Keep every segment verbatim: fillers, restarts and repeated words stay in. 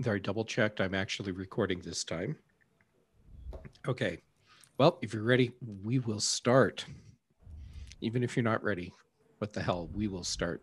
There, I double checked. I'm actually recording this time. Okay. Well, if you're ready, we will start. Even if you're not ready, what the hell? We will start.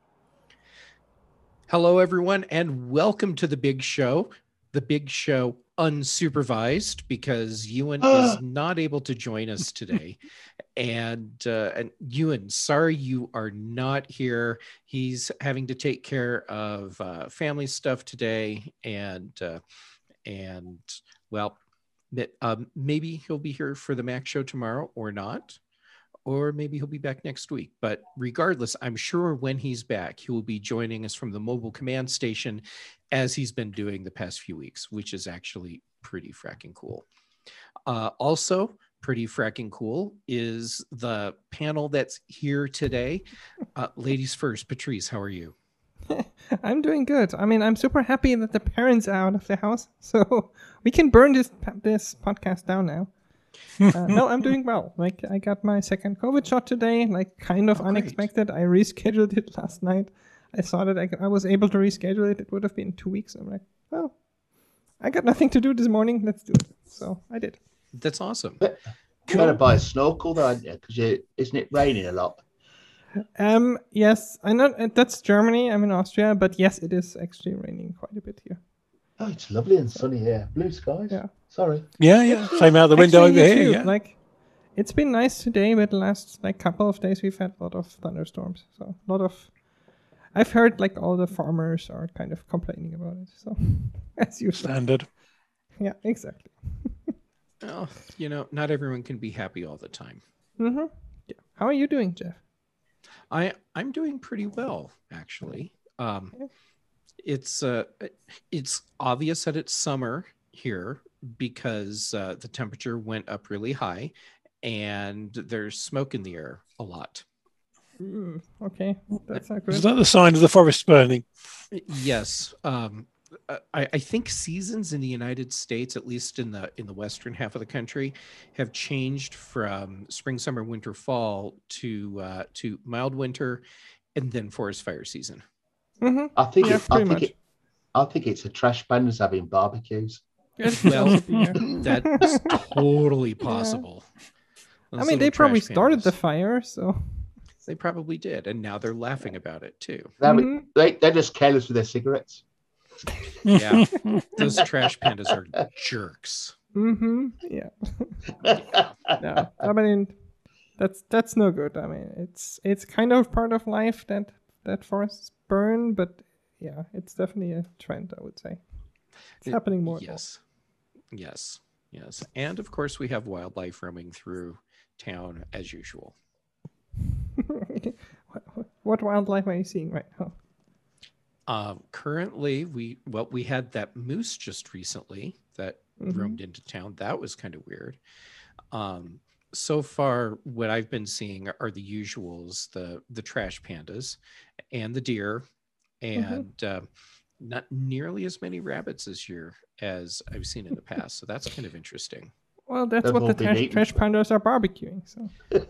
Hello, everyone, and welcome to the big show. The big show unsupervised because Ewan is not able to join us today. And, uh, and Ewan, sorry you are not here. He's having to take care of uh, family stuff today. And, uh, and well, um, maybe he'll be here for the Mac show tomorrow or not. Or maybe he'll be back next week. But regardless, I'm sure when he's back, he will be joining us from the mobile command station as he's been doing the past few weeks, which is actually pretty fracking cool. Uh, also, pretty fracking cool is the panel that's here today. Uh, ladies first, Patrice, how are you? I'm doing good. I mean, I'm super happy that the parents are out of the house, so we can burn this this podcast down now. uh, no, I'm doing well. Like, I got my second COVID shot today, like, kind of oh, unexpected. Great. I rescheduled it last night. I saw that I, I was able to reschedule it. It would have been two weeks. I'm like, well, I got nothing to do this morning. Let's do it. So I did. That's awesome. But you better buy a snorkel, though, aren't you? Because isn't it raining a lot? Um. Yes, I know that's Germany. I'm in Austria, but yes, it is actually raining quite a bit here. Oh, it's lovely and sunny here. Blue skies. Yeah. Sorry. Yeah, yeah. Same out the window over here. Too. Yeah. Like, it's been nice today, but the last like couple of days we've had a lot of thunderstorms. So a lot of, I've heard like all the farmers are kind of complaining about it. So as usual. Standard. Yeah, exactly. Well, you know, not everyone can be happy all the time. Mm-hmm. Yeah. How are you doing, Jeff? I I'm doing pretty well, actually. Um, okay. It's uh, it's obvious that it's summer here because uh, the temperature went up really high, and there's smoke in the air a lot. Mm, okay, that's not good. Is that the sign of the forest burning? Yes. Um, I, I think seasons in the United States, at least in the in the western half of the country, have changed from spring, summer, winter, fall to uh, to mild winter, and then forest fire season. Mm-hmm. I think yeah, it, I think much. it, I think it's a trash pandas having barbecues. Well, that's totally possible. Yeah. I mean, they probably started the fire, so they probably did, and now they're laughing about it too. Mm-hmm. They they're just careless with their cigarettes. Yeah, those trash pandas are jerks. Mm-hmm. Yeah. yeah. No, I mean, that's that's no good. I mean, it's it's kind of part of life that that forests burn, but yeah, it's definitely a trend, I would say. It's it, happening more. Yes, yes, yes, and of course we have wildlife roaming through town as usual. what, what wildlife are you seeing right now? Uh, currently, we well, we had that moose just recently that mm-hmm. roamed into town. That was kind of weird. Um, so far, what I've been seeing are the usuals: the the trash pandas, and the deer, and mm-hmm. uh, not nearly as many rabbits this year as I've seen in the past. So that's kind of interesting. Well, that's They've what the trash, trash pandas are barbecuing. So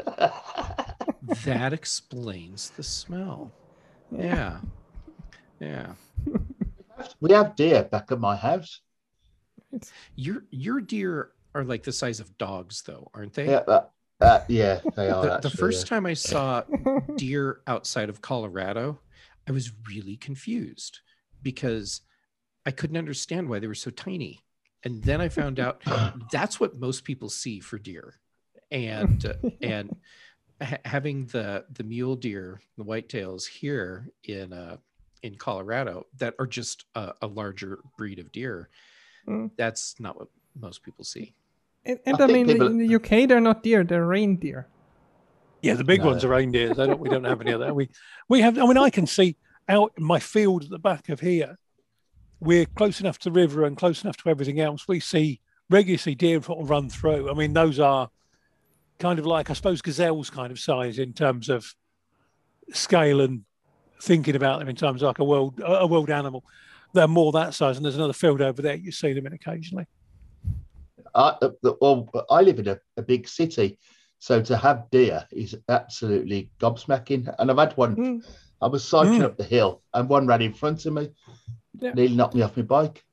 that explains the smell. Yeah. yeah. Yeah, we have deer back at my house. Your your deer are like the size of dogs, though, aren't they? Yeah, uh, uh, yeah, they are. The, actually, the first yeah. time I saw deer outside of Colorado, I was really confused because I couldn't understand why they were so tiny, and then I found out that's what most people see for deer, and uh, and ha- having the the mule deer, the whitetails here in uh. in Colorado that are just a, a larger breed of deer. Mm. That's not what most people see. And, and I, I mean, people... in the U K, they're not deer, they're reindeer. Yeah, the big no. ones are reindeers. They don't, we don't have any of that. We, we have, I mean, I can see out in my field at the back of here, we're close enough to the river and close enough to everything else. We see regularly deer sort of run through. I mean, those are kind of like, I suppose, gazelles kind of size in terms of scale and thinking about them in terms of like a world a world animal. They're more that size, and there's another field over there you see them in occasionally. Uh, well, I live in a, a big city, so to have deer is absolutely gobsmacking. And I've had one, mm. I was cycling mm. up the hill and one ran in front of me, yeah. nearly knocked me off my bike.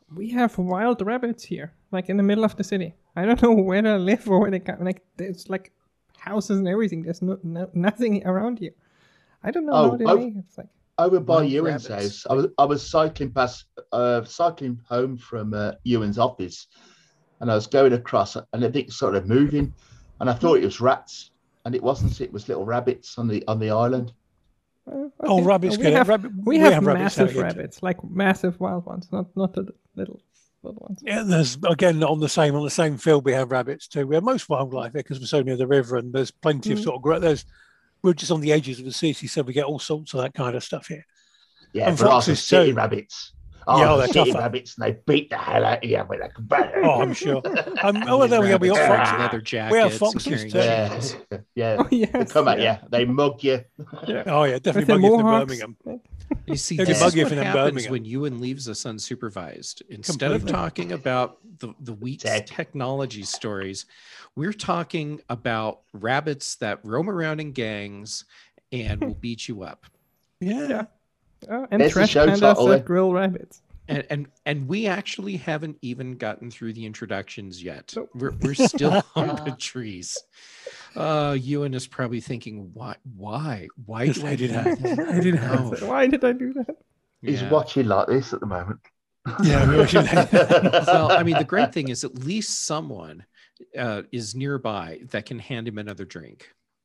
we have wild rabbits here, like in the middle of the city. I don't know where they live or where they come. Like there's like houses and everything. There's no, no nothing around here. I don't know Oh, how they oh. make it. It's like Over by Wild Ewan's rabbits. house, I was I was cycling past, uh, cycling home from uh, Ewan's office, and I was going across, and I think sort of moving, and I thought it was rats, and it wasn't. It was little rabbits on the on the island. uh, Oh, okay. rabbits Uh, we get it. have Rabbit, we have, rabbits massive out here. rabbits, like massive wild ones, not not the little little ones. Yeah, there's again on the same on the same field we have rabbits too. We have most wildlife here because we're so near the river, and there's plenty of Mm. sort of gra- there's we're just on the edges of the city, so we get all sorts of that kind of stuff here. Yeah, And but also foxes city too. rabbits. Oh, Yeah, oh, the they're city tougher. rabbits, and they beat the hell out of you when they come back. Oh, I'm sure. Um, oh, well, there we go. We Rabbits got wearing foxes. leather We jackets. have and foxes carrying too. Yeah, chains. yeah. Oh They yes, come at yeah. you. They mug you. Oh yeah, With definitely the mug you for mohawks. Birmingham. Like, You see, They'd this be is muggy what if in happens Birmingham. when Ewan leaves us unsupervised. Instead Completely. of talking about the, the week's Tech. technology stories, we're talking about rabbits that roam around in gangs and will beat you up. Yeah. Yeah. oh, and There's the trash show pandas title, that eh? grill rabbits. And, and and we actually haven't even gotten through the introductions yet. Nope. We're, we're still on Patrice. Uh, Ewan is probably thinking, why? Wwhy? Why Just do I I do did that? have- I did have- No. So why did I do that? He's Yeah. watching like this at the moment. Yeah, we actually- Well, I mean, the great thing is at least someone uh, is nearby that can hand him another drink.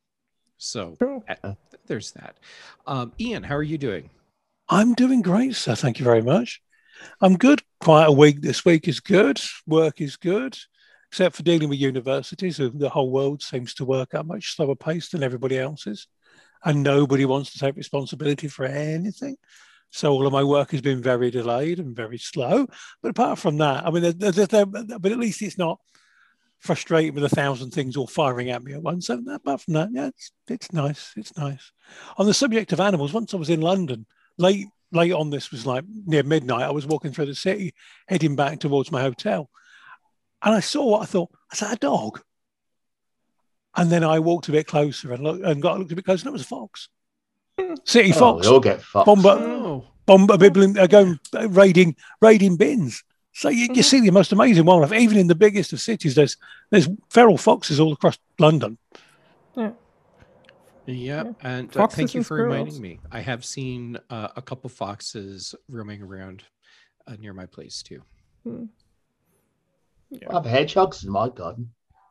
So True. uh, there's that. Um, Ian, how are you doing? I'm doing great, sir. Thank you very much. I'm good. Quite a week this week is good. Work is good, except for dealing with universities. who The whole world seems to work at a much slower pace than everybody else's, and nobody wants to take responsibility for anything. So all of my work has been very delayed and very slow. But apart from that, I mean, there, there, there, but at least it's not frustrating with a thousand things all firing at me at once. So apart from that, yeah, it's, it's nice. It's nice. On the subject of animals, once I was in London, late late on, this was like near midnight, I was walking through the city, heading back towards my hotel. And I saw what I thought, is that a dog? And then I walked a bit closer and looked and got looked a bit closer, and it was a fox. City Oh, fox. they all get fucked. Bomber, Oh, bomber, bibbling, uh, going uh, raiding, raiding bins. So you, you see the most amazing wildlife. Even in the biggest of cities, there's there's feral foxes all across London. Yeah. yeah. Yeah. And uh, Foxes thank you and for reminding squirrels. me. I have seen uh, a couple foxes roaming around uh, near my place too. Hmm. I have hedgehogs in my garden.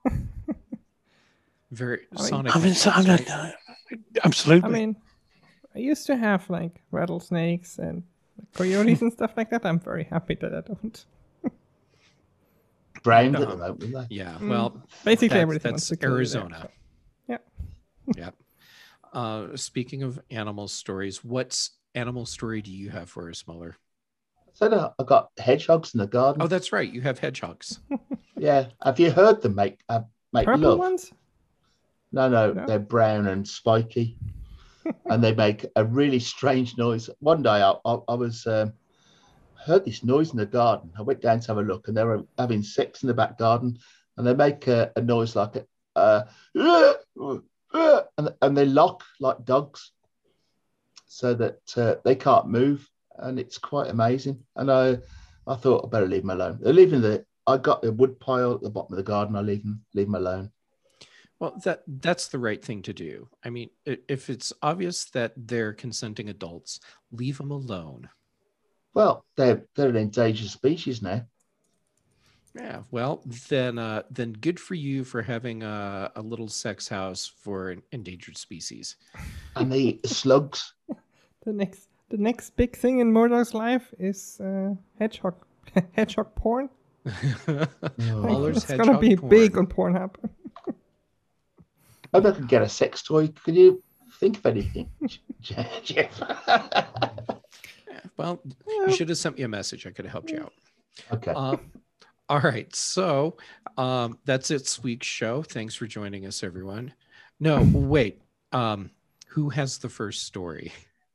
Very I mean- sonic. I mean, so, I'm right? not, absolutely. I mean, I used to have like rattlesnakes and coyotes and stuff like that. I'm very happy that I don't. Drowned at Uh-huh. the moment, aren't they? Yeah. Mm. Well, Basically, That's- everything. that's wants to kill you there, Arizona. so- Yeah. yeah. Uh, speaking of animal stories, what animal story do you have for us, Muller? So no, I got hedgehogs in the garden. Oh, that's right. You have hedgehogs. Yeah. Have you heard them make uh, make Purple love? ones? No, no, No? they're brown and spiky, and they make a really strange noise. One day, I, I, I was um, heard this noise in the garden. I went down to have a look, and they were having sex in the back garden, and they make a, a noise like a, uh, and and they lock like dogs, so that uh, they can't move, and it's quite amazing. And I, I thought I better leave them alone. They're leaving the. I got the wood pile at the bottom of the garden. I leave them, leave them alone. Well, that that's the right thing to do. I mean, i- if it's obvious that they're consenting adults, leave them alone. Well, they're they're an endangered species now. Yeah. Well, then, uh, then good for you for having a, a little sex house for an endangered species. And they eat slugs. The next, the next big thing in Murdoch's life is uh, hedgehog, hedgehog porn. Muller's It's gonna hedgehog be porn. big on Pornhub. Maybe I could get a sex toy. Could you think of anything, Jeff? Yeah, well, you should have sent me a message. I could have helped you out. Okay. Um, all right. So um, that's it, this week's show. Thanks for joining us, everyone. No, wait. Um, who has the first story?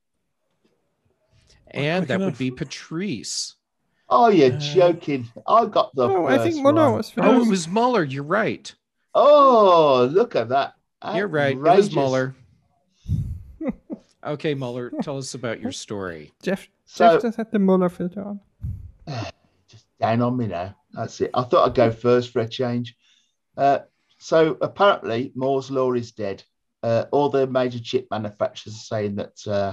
And quick that would enough. be Patrice. Oh, you're uh, joking. I got the No, I first think Muller one. was Oh, it first. was Muller. You're right. Oh, look at that. You're right. It was Outrageous. Muller. Okay, Muller, tell us about your story. Jeff, So- Jeff just had the Muller filter on. just down on me now. That's it. I thought I'd go first for a change. Uh, so apparently Moore's law is dead. Uh, all the major chip manufacturers are saying that uh,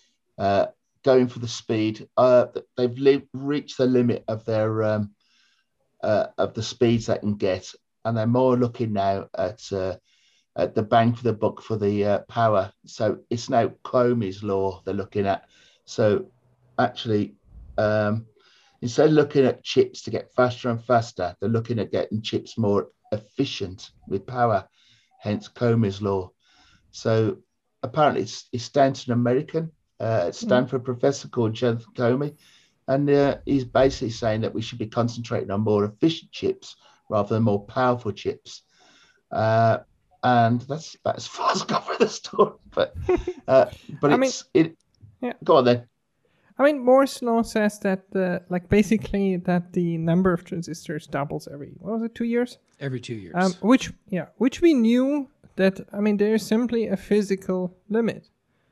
uh, going for the speed, uh, they've li- reached the limit of their um, uh, of the speeds they can get, and they're more looking now at uh, at the bang for the buck for the uh, power. So it's now Comey's law they're looking at. So actually, um, instead of looking at chips to get faster and faster, they're looking at getting chips more efficient with power, hence Comey's law. So apparently it's, it's down to an American, uh, Stanford mm. professor called Jonathan Comey, and uh, he's basically saying that we should be concentrating on more efficient chips rather than more powerful chips. Uh, and that's about as far as I got for the story. But uh, but I it's mean, it. Yeah. Go on then. I mean, Moore's law says that the like basically that the number of transistors doubles every what was it two years? Every two years. Um, which yeah, which we knew that. I mean, there is simply a physical limit,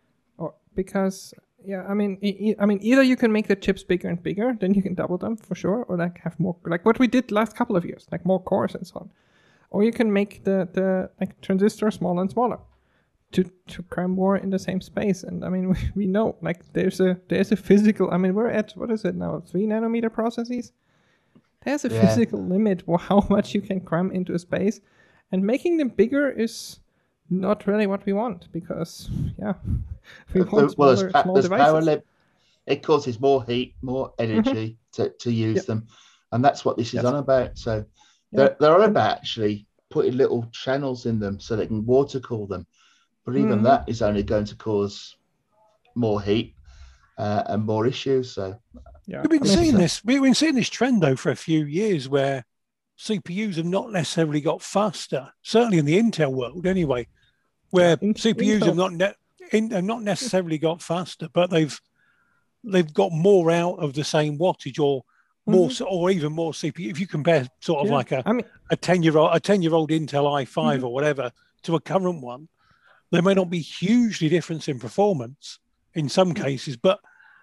or because yeah, I mean, e- I mean, either you can make the chips bigger and bigger, then you can double them for sure, or like have more like what we did last couple of years, like more cores and so on, or you can make the the like transistor smaller and smaller. To, to cram more in the same space. And I mean, we, we know like there's a there's a physical, I mean, we're at, what is it now, three nanometer processes? There's a yeah. physical limit for how much you can cram into a space. And making them bigger is not really what we want because, yeah, we want well, smaller, pa- small devices. Power li- it causes more heat, more energy to, to use yep. them. And that's what this is yes. on about. So they're, yep. they're on about actually putting little channels in them so they can water cool them. But even mm. that is only going to cause more heat uh, and more issues. So yeah. we've been I mean, seeing so. this. We've been seeing this trend though for a few years, where C P Us have not necessarily got faster. Certainly in the Intel world, anyway, where yeah, C P Us Intel. have not ne- in, have not necessarily got faster, but they've they've got more out of the same wattage, or more, mm-hmm. or even more C P U. If you compare sort of yeah. like a I mean, a ten year old a ten year old Intel i five mm-hmm. or whatever to a current one. They may not be hugely different in performance in some cases, but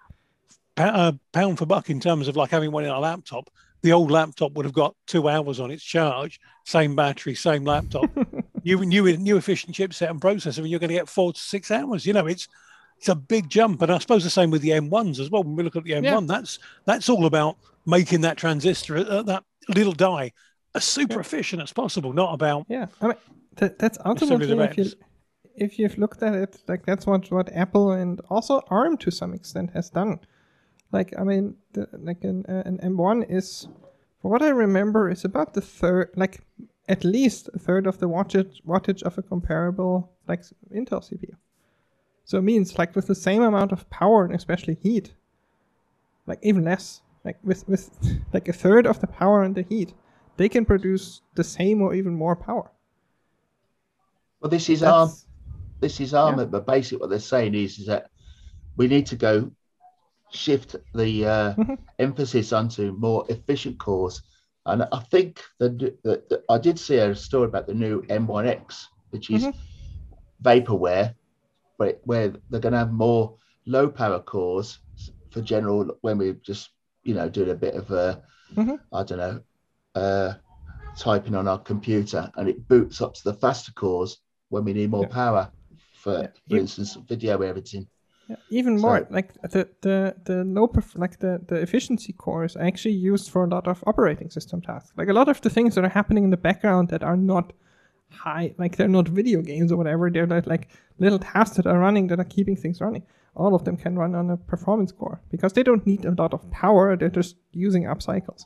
uh, pound for buck in terms of like having one in a laptop, the old laptop would have got two hours on its charge, same battery, same laptop. new, new, new efficient chipset and processor, and you're going to get four to six hours. You know, it's it's a big jump. And I suppose the same with the M ones as well. When we look at the M one, yeah. that's that's all about making that transistor, uh, that little die, as super yeah. efficient as possible, not about... Yeah, I mean, th- that's ultimately... If you, if you've looked at it, like that's what, what Apple and also ARM to some extent has done. Like, I mean, the, like an, uh, an M one is, for what I remember, is about the third, like at least a third of the wattage, wattage of a comparable like Intel C P U. So it means like with the same amount of power and especially heat, like even less, like with, with like a third of the power and the heat, they can produce the same or even more power. Well, this is ARM. This is ARM, yeah. but basically what they're saying is, is that we need to go shift the uh, mm-hmm. emphasis onto more efficient cores. And I think that, that, that I did see a story about the new M one X, which is mm-hmm. vaporware, where, where they're going to have more low power cores for general, when we just, you know, doing a bit of, a, mm-hmm. I don't know, uh, typing on our computer, and it boots up to the faster cores when we need more yeah. power. For, yeah. for instance, video editing. Yeah. Even more, so, like the the the low perf- like the, the efficiency cores are actually used for a lot of operating system tasks. Like a lot of the things that are happening in the background that are not high, like they're not video games or whatever. They're like, like little tasks that are running that are keeping things running. All of them can run on a performance core because they don't need a lot of power. They're just using up cycles.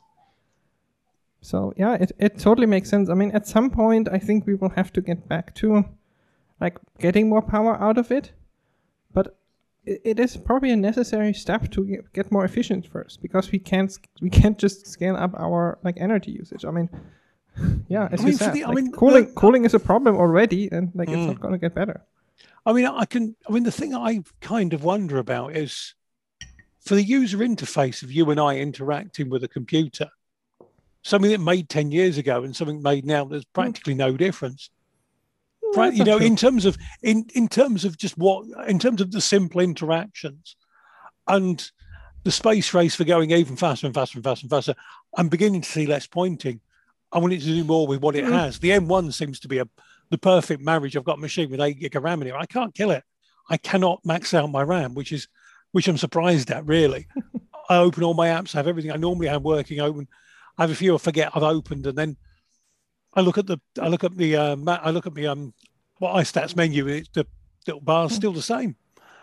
So yeah, it it totally makes sense. I mean, at some point, I think we will have to get back to like getting more power out of it, but it, it is probably a necessary step to get, get more efficient first, because we can't we can't just scale up our like energy usage. I mean, yeah, as I you mean, said, the, like, I mean, cooling the, cooling is a problem already, and like mm. it's not going to get better. I mean, I can. I mean, the thing I kind of wonder about is for the user interface of you and I interacting with a computer, something that made ten years ago and something made now, there's practically mm. no difference. Right, you know, true. in terms of in, in terms of just what in terms of the simple interactions, and the space race for going even faster and faster and faster and faster, I'm beginning to see less pointing. I want it to do more with what it mm. has. The M one seems to be a the perfect marriage. I've got a machine with eight gig of RAM in it. I can't kill it. I cannot max out my RAM, which is which I'm surprised at, really. I open all my apps, I have everything I normally have working open. I have a few I forget I've opened, and then I look at the I look at the uh, I look at the um what iStats menu, and it's the little bar's still the same.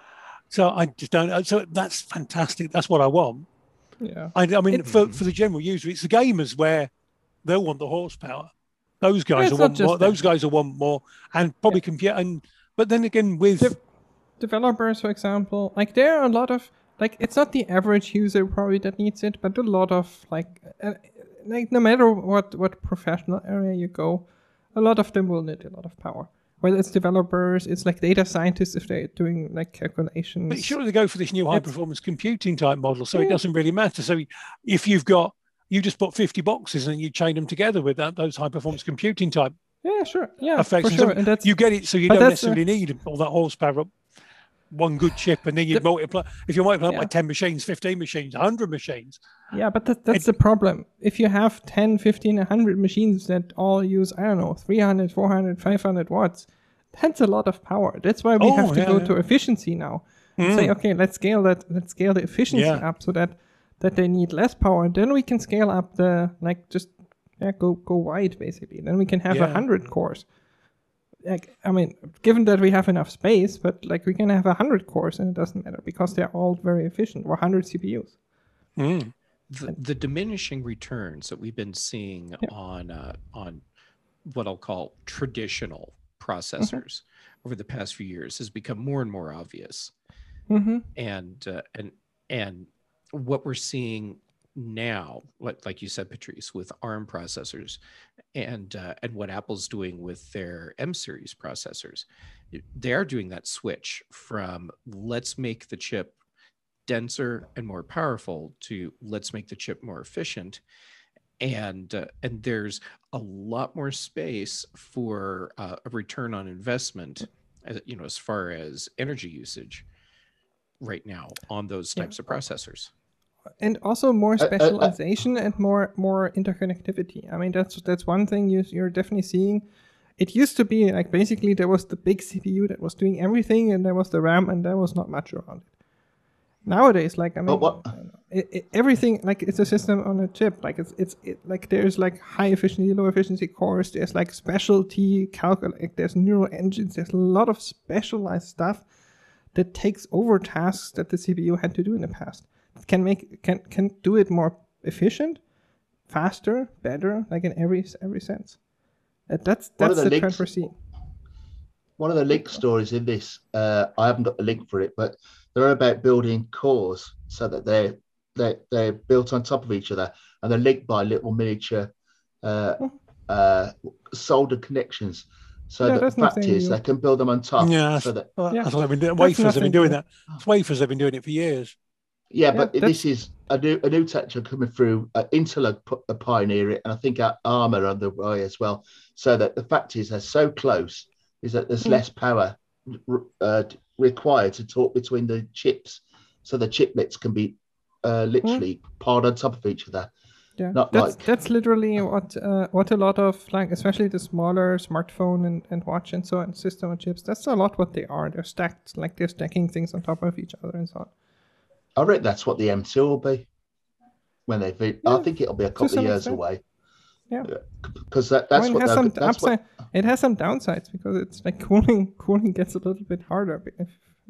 So I just don't. So that's fantastic. That's what I want. Yeah. I, I mean, it, for for the general user, it's the gamers where they'll want the horsepower. Those guys will want more. That. Those guys will want more, and probably yeah. compute. And but then again, with De- developers, for example, like there are a lot of like it's not the average user probably that needs it, but a lot of like uh, like no matter what what professional area you go, a lot of them will need a lot of power. Whether it's developers, it's like data scientists if they're doing like calculations. But surely they go for this new high performance computing type model, so yeah. it doesn't really matter. So if you've got you just put fifty boxes and you chain them together with that, those high performance computing type yeah, sure. Yeah, effects. For sure. And that's, you get it, so you don't necessarily uh, need all that horsepower up one good chip, and then you the, multiply. If you multiply yeah. by ten machines, fifteen machines, one hundred machines. Yeah, but that, that's it, the problem. If you have ten, fifteen, one hundred machines that all use, I don't know, three hundred, four hundred, five hundred watts, that's a lot of power. That's why we oh, have to yeah, go yeah. to efficiency now. And mm. say, okay, let's scale that. Let's scale the efficiency yeah. up so that that they need less power. And then we can scale up the like just yeah go go wide basically. Then we can have a yeah. hundred cores. Like I mean, given that we have enough space, but like we can have a hundred cores and it doesn't matter because they're all very efficient. Or hundred C P Us. Mm. The, the diminishing returns that we've been seeing yeah. on uh, on what I'll call traditional processors mm-hmm. over the past few years has become more and more obvious. Mm-hmm. And uh, and and what we're seeing now, like like you said, Patrice, with ARM processors, and uh, and what Apple's doing with their M series processors, they are doing that switch from let's make the chip denser and more powerful to let's make the chip more efficient. And uh, and there's a lot more space for uh, a return on investment, as, you know, as far as energy usage right now on those types yeah. of processors. And also more specialization uh, uh, uh, and more more interconnectivity. I mean, that's that's one thing you, you're definitely seeing. It used to be like basically there was the big C P U that was doing everything, and there was the RAM, and there was not much around it. Nowadays, like I mean, what? It, it, everything like it's a system on a chip. Like it's it's it, like there's like high efficiency, low efficiency cores. There's like specialty calculate. Like, there's neural engines. There's a lot of specialized stuff that takes over tasks that the C P U had to do in the past. It can make can can do it more efficient, faster, better. Like in every every sense. That, that's that's the, the trend we're seeing. One of the link stories in this, uh, I haven't got the link for it, but they're about building cores so that they're, they're, they're built on top of each other and they're linked by little miniature uh, uh, solder connections. So yeah, that the fact is they can build them on top. Yeah, so that, well, yeah. that's what they've been doing. Wafers have been doing that. It's wafers have been doing it for years. Yeah, yeah but this is a new a new technology coming through. Uh, Intel are pioneer it, and I think ARM are on the way as well. So that the fact is they're so close is that there's mm. less power uh, required to talk between the chips, so the chiplets can be uh, literally mm. piled on top of each other. Yeah, Not that's like... that's literally what uh, what a lot of like, especially the smaller smartphone and, and watch and so on system on chips. That's a lot what they are. They're stacked, like they're stacking things on top of each other and so on. I reckon that's what the M two will be when they. Yeah, I think it'll be a couple of years extent. away. Yeah, because that, that's I mean, what it has some that's upside. What... It has some downsides because it's like cooling. Cooling gets a little bit harder. If...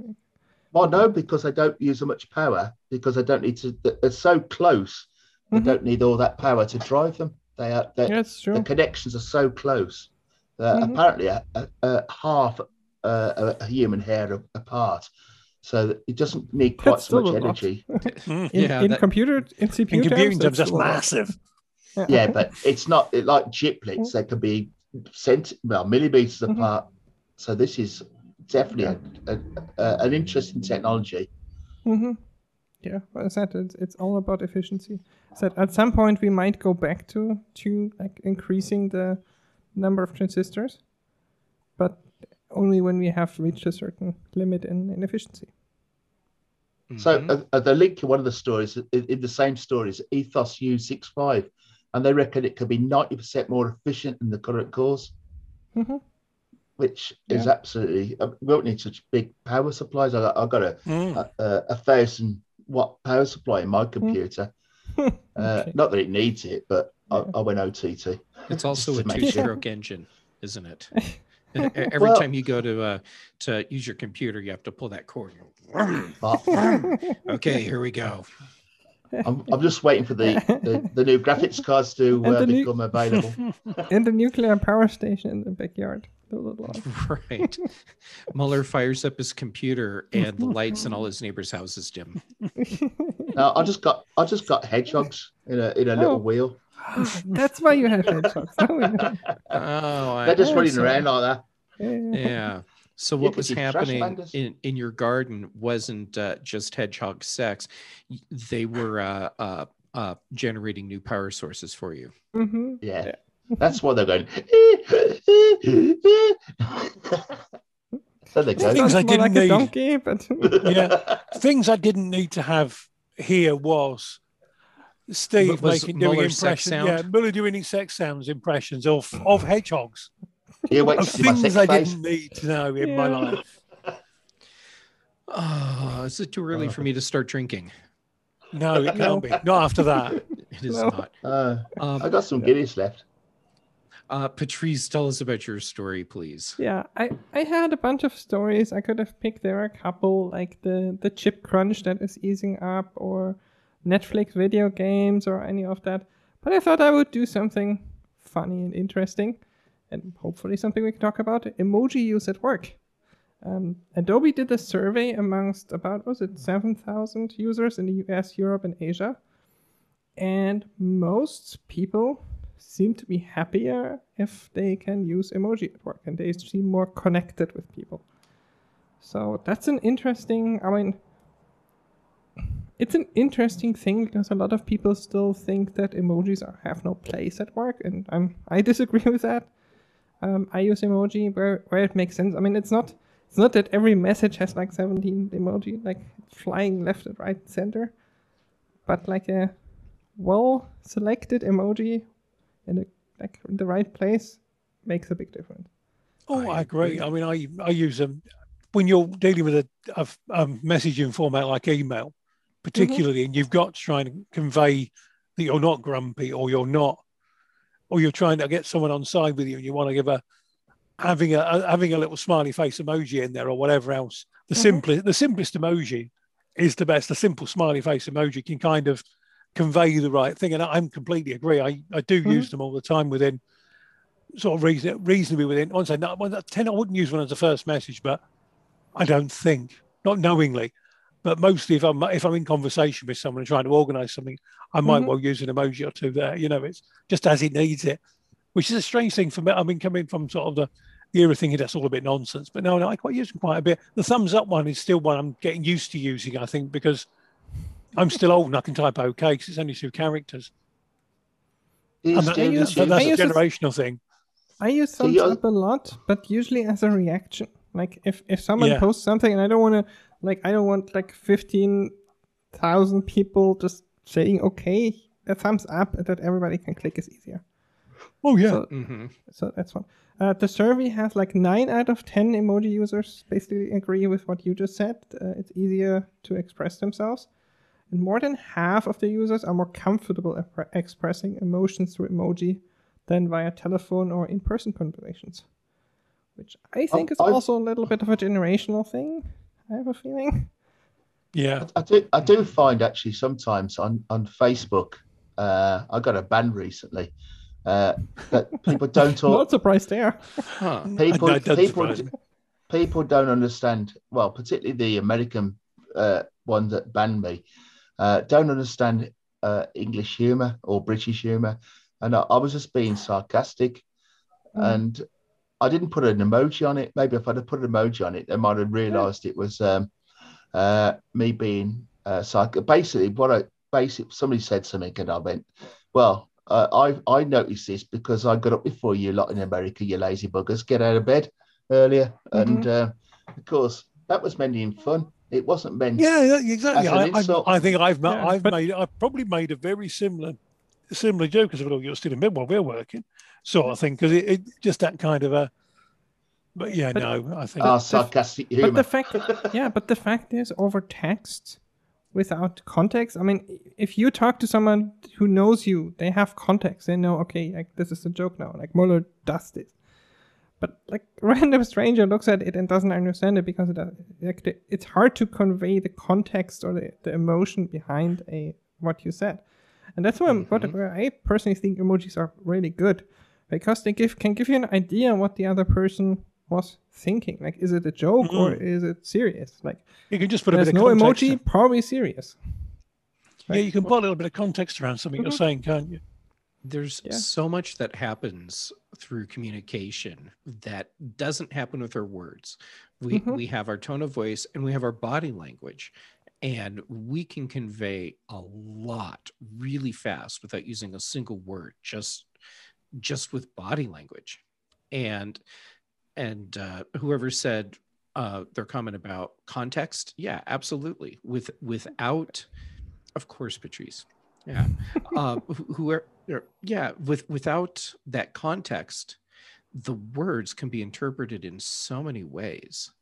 Well, no, because they don't use so much power because they don't need to. They're so close. They mm-hmm. don't need all that power to drive them. They are. Yeah, that's true. The connections are so close. That mm-hmm. apparently, a, a, a half uh, a human hair apart. So that it doesn't need quite that's so much energy. in yeah, in that... computer, in C P U in computing terms, that's massive. Yeah. yeah, but it's not it, like chiplets. They can be cent well millimeters mm-hmm. apart. So this is definitely a, a, a, an interesting technology. Mm-hmm. Yeah, well, I said it's, it's all about efficiency. I said at some point we might go back to to like increasing the number of transistors, but only when we have reached a certain limit in, in efficiency. So Mhm. uh, uh, the link in one of the stories, in, in the same stories, Ethos U sixty-five, and they reckon it could be ninety percent more efficient than the current cores, hmm which Yeah. is absolutely, uh, we don't need such big power supplies. I got, I got a, Mm. a, a, a thousand watt power supply in my computer. Uh, Okay. not that it needs it, but Yeah. I, I went O T T. It's also a Just to make sure. two-stroke engine, isn't it? E- Every Well- time you go to uh, to use your computer, you have to pull that cord. But Okay, here we go. I'm, I'm just waiting for the, the, the new graphics cards to And uh, the new- become available. In the nuclear power station in the backyard. Blah, blah, blah. Right. Mueller fires up his computer, and the lights in all his neighbors' houses dim. Now, I just got I just got hedgehogs in a in a little Oh. wheel. That's why you have hedgehogs. Now we know. Oh, I, They're just Oh, running so- around like that. Yeah. yeah. So You what could was keep trash happening pandas. in, in your garden wasn't uh, just hedgehog sex. Y- They were uh, uh, uh, generating new power sources for you. Mhm. Yeah. That's why they're going. So they go. Things Sounds I more like didn't a need. donkey, but Yeah. Things I didn't need to have here was Steve Was making doing Mueller's sex impressions. Yeah, sound? Mueller doing his sex sounds impressions of of hedgehogs. You wait to Of see my things sex I face. didn't need to know in my Yeah. life. Oh, is it too early for me to start drinking? No, it can't be. Not after that. It is No. not. Uh, Um, I got some Guinness left. uh, Patrice, tell us about your story, please. yeah, I, I had a bunch of stories I could have picked. There are a couple, like the, the chip crunch that is easing up, or Netflix video games, or any of that. But I thought I would do something funny and interesting, and hopefully something we can talk about. Emoji use at work. Um, Adobe did a survey amongst about, was it seven thousand users in the U S, Europe, and Asia. And most people seem to be happier if they can use emoji at work, and they seem more connected with people. So that's an interesting, I mean, it's an interesting thing because a lot of people still think that emojis are, have no place at work, and I'm, I disagree with that. Um, I use emoji where, where it makes sense. I mean, it's not it's not that every message has like seventeen emoji, like flying left and right center, but like a well-selected emoji in a, like in the right place makes a big difference. Oh, I I agree. agree. I mean, I I use them when you're dealing with a, a, a messaging format like email, particularly, and you've got to try and convey that you're not grumpy, or you're not, or you're trying to get someone on side with you, and you want to give a having a, a having a little smiley face emoji in there or whatever else. The Mhm. simplest the simplest emoji is the best. The simple smiley face emoji can kind of convey the right thing, and I I'm completely agree. I, I do Mhm. use them all the time within sort of reason, reasonably within. Once I know, well, I tend I wouldn't use one as a first message, but I don't think, not knowingly, but mostly if I'm if I'm in conversation with someone and trying to organise something, I might Mhm. well use an emoji or two there. You know, it's just as it needs it, which is a strange thing for me. I mean, coming from sort of the, the era thinking that's all a bit nonsense, but no, no, I quite use them quite a bit. The thumbs up one is still one I'm getting used to using, I think, because I'm still old and I can type okay because it's only two characters. Do you And that, still use- use that- that's I a use this- generational thing. I use So thumbs you- up a lot, but usually as a reaction. Like if, if someone Yeah. posts something and I don't want to, like I don't want like fifteen thousand people just saying okay, a thumbs up that everybody can click is easier. Oh yeah. So, hmm so that's one. Uh, the survey has like nine out of ten emoji users basically agree with what you just said. Uh, it's easier to express themselves. And more than half of the users are more comfortable ep- expressing emotions through emoji than via telephone or in-person conversations. Which I think is I've- also a little bit of a generational thing, I have a feeling. Yeah. I do I do find actually sometimes on on Facebook, uh, I got a ban recently, uh, that people don't talk. Not surprised there. Huh. People I- that doesn't people surprise me. people don't understand. Well, particularly the American uh, one that banned me, uh, don't understand uh, English humor or British humor, and I, I was just being sarcastic, Mm. and I didn't put an emoji on it. Maybe if I'd have put an emoji on it, they might have realised it was um, uh, me being uh, sarc- basically what I basically somebody said something, and I went, well. Uh, I I noticed this because I got up before you lot in America, you lazy buggers. Get out of bed earlier, and uh, of course that was meant in fun. It wasn't meant. Yeah, yeah, exactly. As an I, I, insult. I think I've ma- Yeah, I've but- made I've probably made a very similar similar joke as well. You're still in bed while we're working, sort of thing. Because it, it just that kind of a. But yeah, But- no, I think Ah, the- sarcastic But humor. the fact, yeah, but the fact is, over text, without context. I mean, if you talk to someone who knows you, they have context. They know, okay, like this is a joke now. Like Mueller does this. But like a random stranger looks at it and doesn't understand it because it, uh, like the, it's hard to convey the context or the, the emotion behind a what you said. And that's why Mhm. what where I personally think emojis are really good, because they give can give you an idea what the other person was thinking. Like, is it a joke or Mm. is it serious? Like, you can just put a bit there's of no context. emoji, probably serious. Yeah, you can put a little bit of context around something you're Mhm. saying, can't you? There's Yeah. so much that happens through communication that doesn't happen with our words. We Mhm. we have our tone of voice and we have our body language, and we can convey a lot really fast without using a single word, just just with body language. And and uh, whoever said uh, their comment about context, yeah, absolutely. With without, of course, Patrice. Yeah. um, who, who are, yeah, with without that context, the words can be interpreted in so many ways.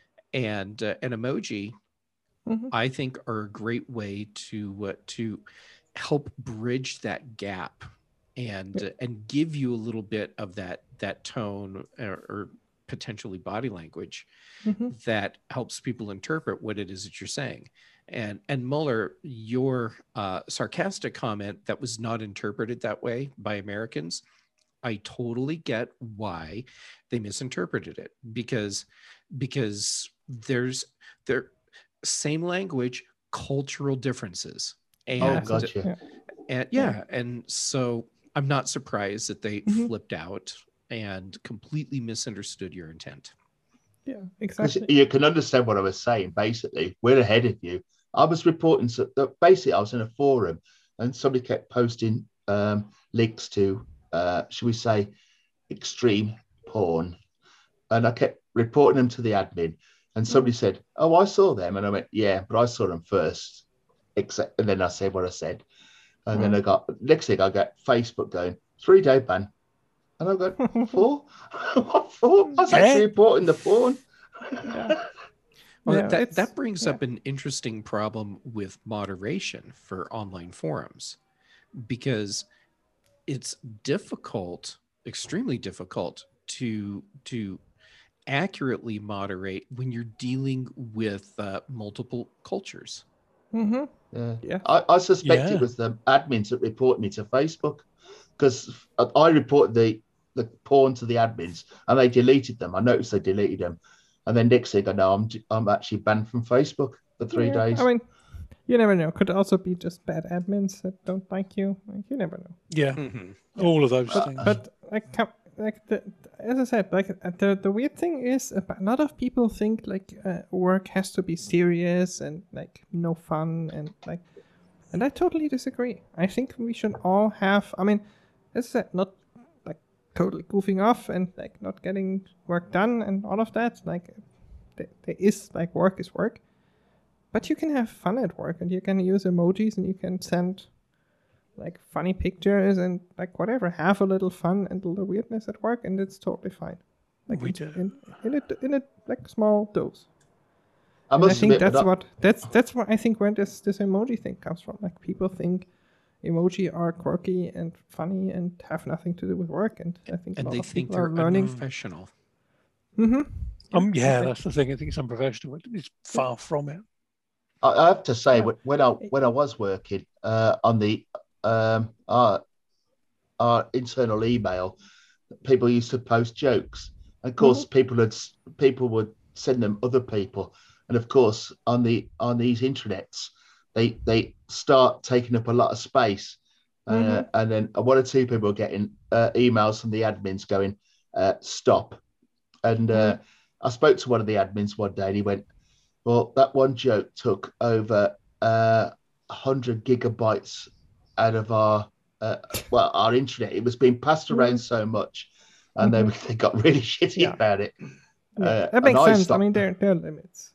And uh, an emoji, Mhm. I think, are a great way to uh, to help bridge that gap and uh, and give you a little bit of that that tone or, or potentially body language Mhm. that helps people interpret what it is that you're saying. And and Mueller, your uh, sarcastic comment that was not interpreted that way by Americans, I totally get why they misinterpreted it, because because there's there same language, cultural differences, Oh, and gotcha. Yeah. and yeah, and so I'm not surprised that they Mhm. flipped out and completely misunderstood your intent. Yeah, Because exactly. you can understand what I was saying. Basically, we're ahead of you. I was reporting so that basically I was in a forum and somebody kept posting um, links to, uh, should we say, extreme porn, and I kept reporting them to the admin. And somebody said, "Oh, I saw them," and I went, "Yeah, but I saw them first." Except, and then I said what I said, and then I got next thing I got Facebook going three day ban, and I go four, what for? I was Yeah. actually reporting the porn. Yeah. Well, Yeah, that, it's- that brings yeah. up an interesting problem with moderation for online forums, because it's difficult, extremely difficult to to accurately moderate when you're dealing with uh, multiple cultures. Mm-hmm. Yeah. Yeah. I, I suspect Yeah. it was the admins that reported me to Facebook, because I reported the, the porn to the admins and they deleted them. I noticed they deleted them. And then next thing I know, I'm, I'm actually banned from Facebook for three Yeah, days. I mean, you never know. Could also be just bad admins that don't like you. Like, you never know. Yeah, Mm-hmm. all of those But- things. But like, com- like the, as I said, like uh, the the weird thing is, a lot of people think like uh, work has to be serious and like no fun and like, and I totally disagree. I think we should all have. I mean, as I said, not like totally goofing off and like not getting work done and all of that. Like, there, there is like work is work, but you can have fun at work and you can use emojis and you can send like funny pictures and like whatever, have a little fun and a little weirdness at work, and it's totally fine. Like We in, do. in in a in a like small dose. I And I must think admit, that's when I- what that's that's what I think where this this emoji thing comes from. Like people think emoji are quirky and funny and have nothing to do with work, and I think a And lot they of think people they're are learning. unprofessional. Mm-hmm. um, yeah, exactly. that's the thing. I think it's unprofessional. It's far from it. I I have to say, Yeah. when- when I when I was working uh, on the um, our, our internal email, people used to post jokes. And of course, people had people would send them other people, and of course, on the on these intranets, they they start taking up a lot of space, uh, Mhm. and then one or two people are getting uh, emails from the admins going, uh, "Stop." And uh, I spoke to one of the admins one day, and he went, "Well, that one joke took over uh, one hundred gigabytes out of our uh, well our internet. It was being passed around so much, and they, they got really shitty Yeah. about it." Yeah, Uh, that and makes I sense. I stopped- mean, there there are limits.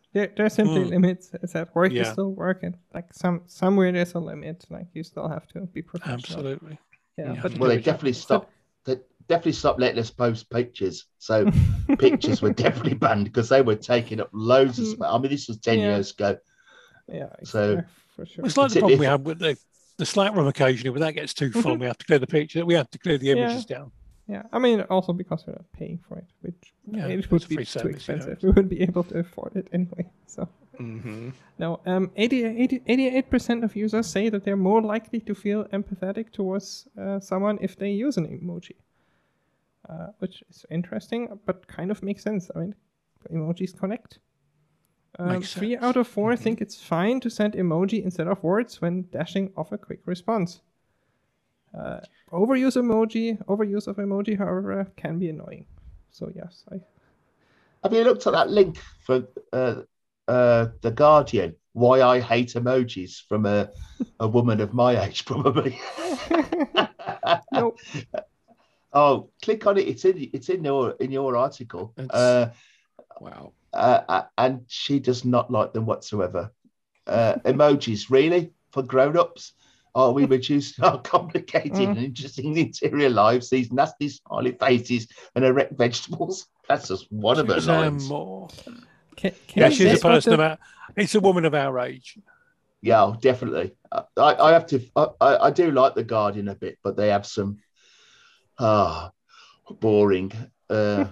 There, there's simply Mm. limits. It's at work, you Yeah. still work, and like some somewhere there's a limit. Like you still have to be professional. Absolutely. Yeah, Yeah. but Well, they But- definitely so- stopped. They definitely stopped letting us post pictures. So pictures were definitely banned because they were taking up loads of space. I mean, this was ten Yeah. years ago. yeah, So- yeah, for sure. It's like the Particularly problem we if- have with the, the Slack room occasionally. When that gets too full, we have to clear the picture. We have to clear the images down. Yeah, I mean, also because we're not paying for it, which Yeah, it it's would a be free too service, you know. expensive. We wouldn't be able to afford it anyway. So Mm-hmm. no, um, eighty, eighty, eighty-eight percent of users say that they're more likely to feel empathetic towards uh, someone if they use an emoji, uh, which is interesting, but kind of makes sense. I mean, emojis connect. Um, Makes three sense. out of four Mhm. think it's fine to send emoji instead of words when dashing off a quick response. Uh, overuse emoji, overuse of emoji, however, can be annoying. So yes, I Have you looked at that link for uh, uh, The Guardian? Why I hate emojis from a, a woman of my age, probably. no. Oh, click on it. It's in it's in your in your article. It's- Uh, Wow. uh, uh, and she does not like them whatsoever. Uh, emojis, really, for grown-ups? Are we reducing our complicated Mm. and interesting interior lives? These nasty smiley faces and erect vegetables. That's just one of her Suzanne lines. Moore. Can, can Yeah, you She's a guess what person the- about. It's a woman of our age. Yeah, oh, definitely. I, I I have to. I, I I do like the Guardian a bit, but they have some ah boring uh,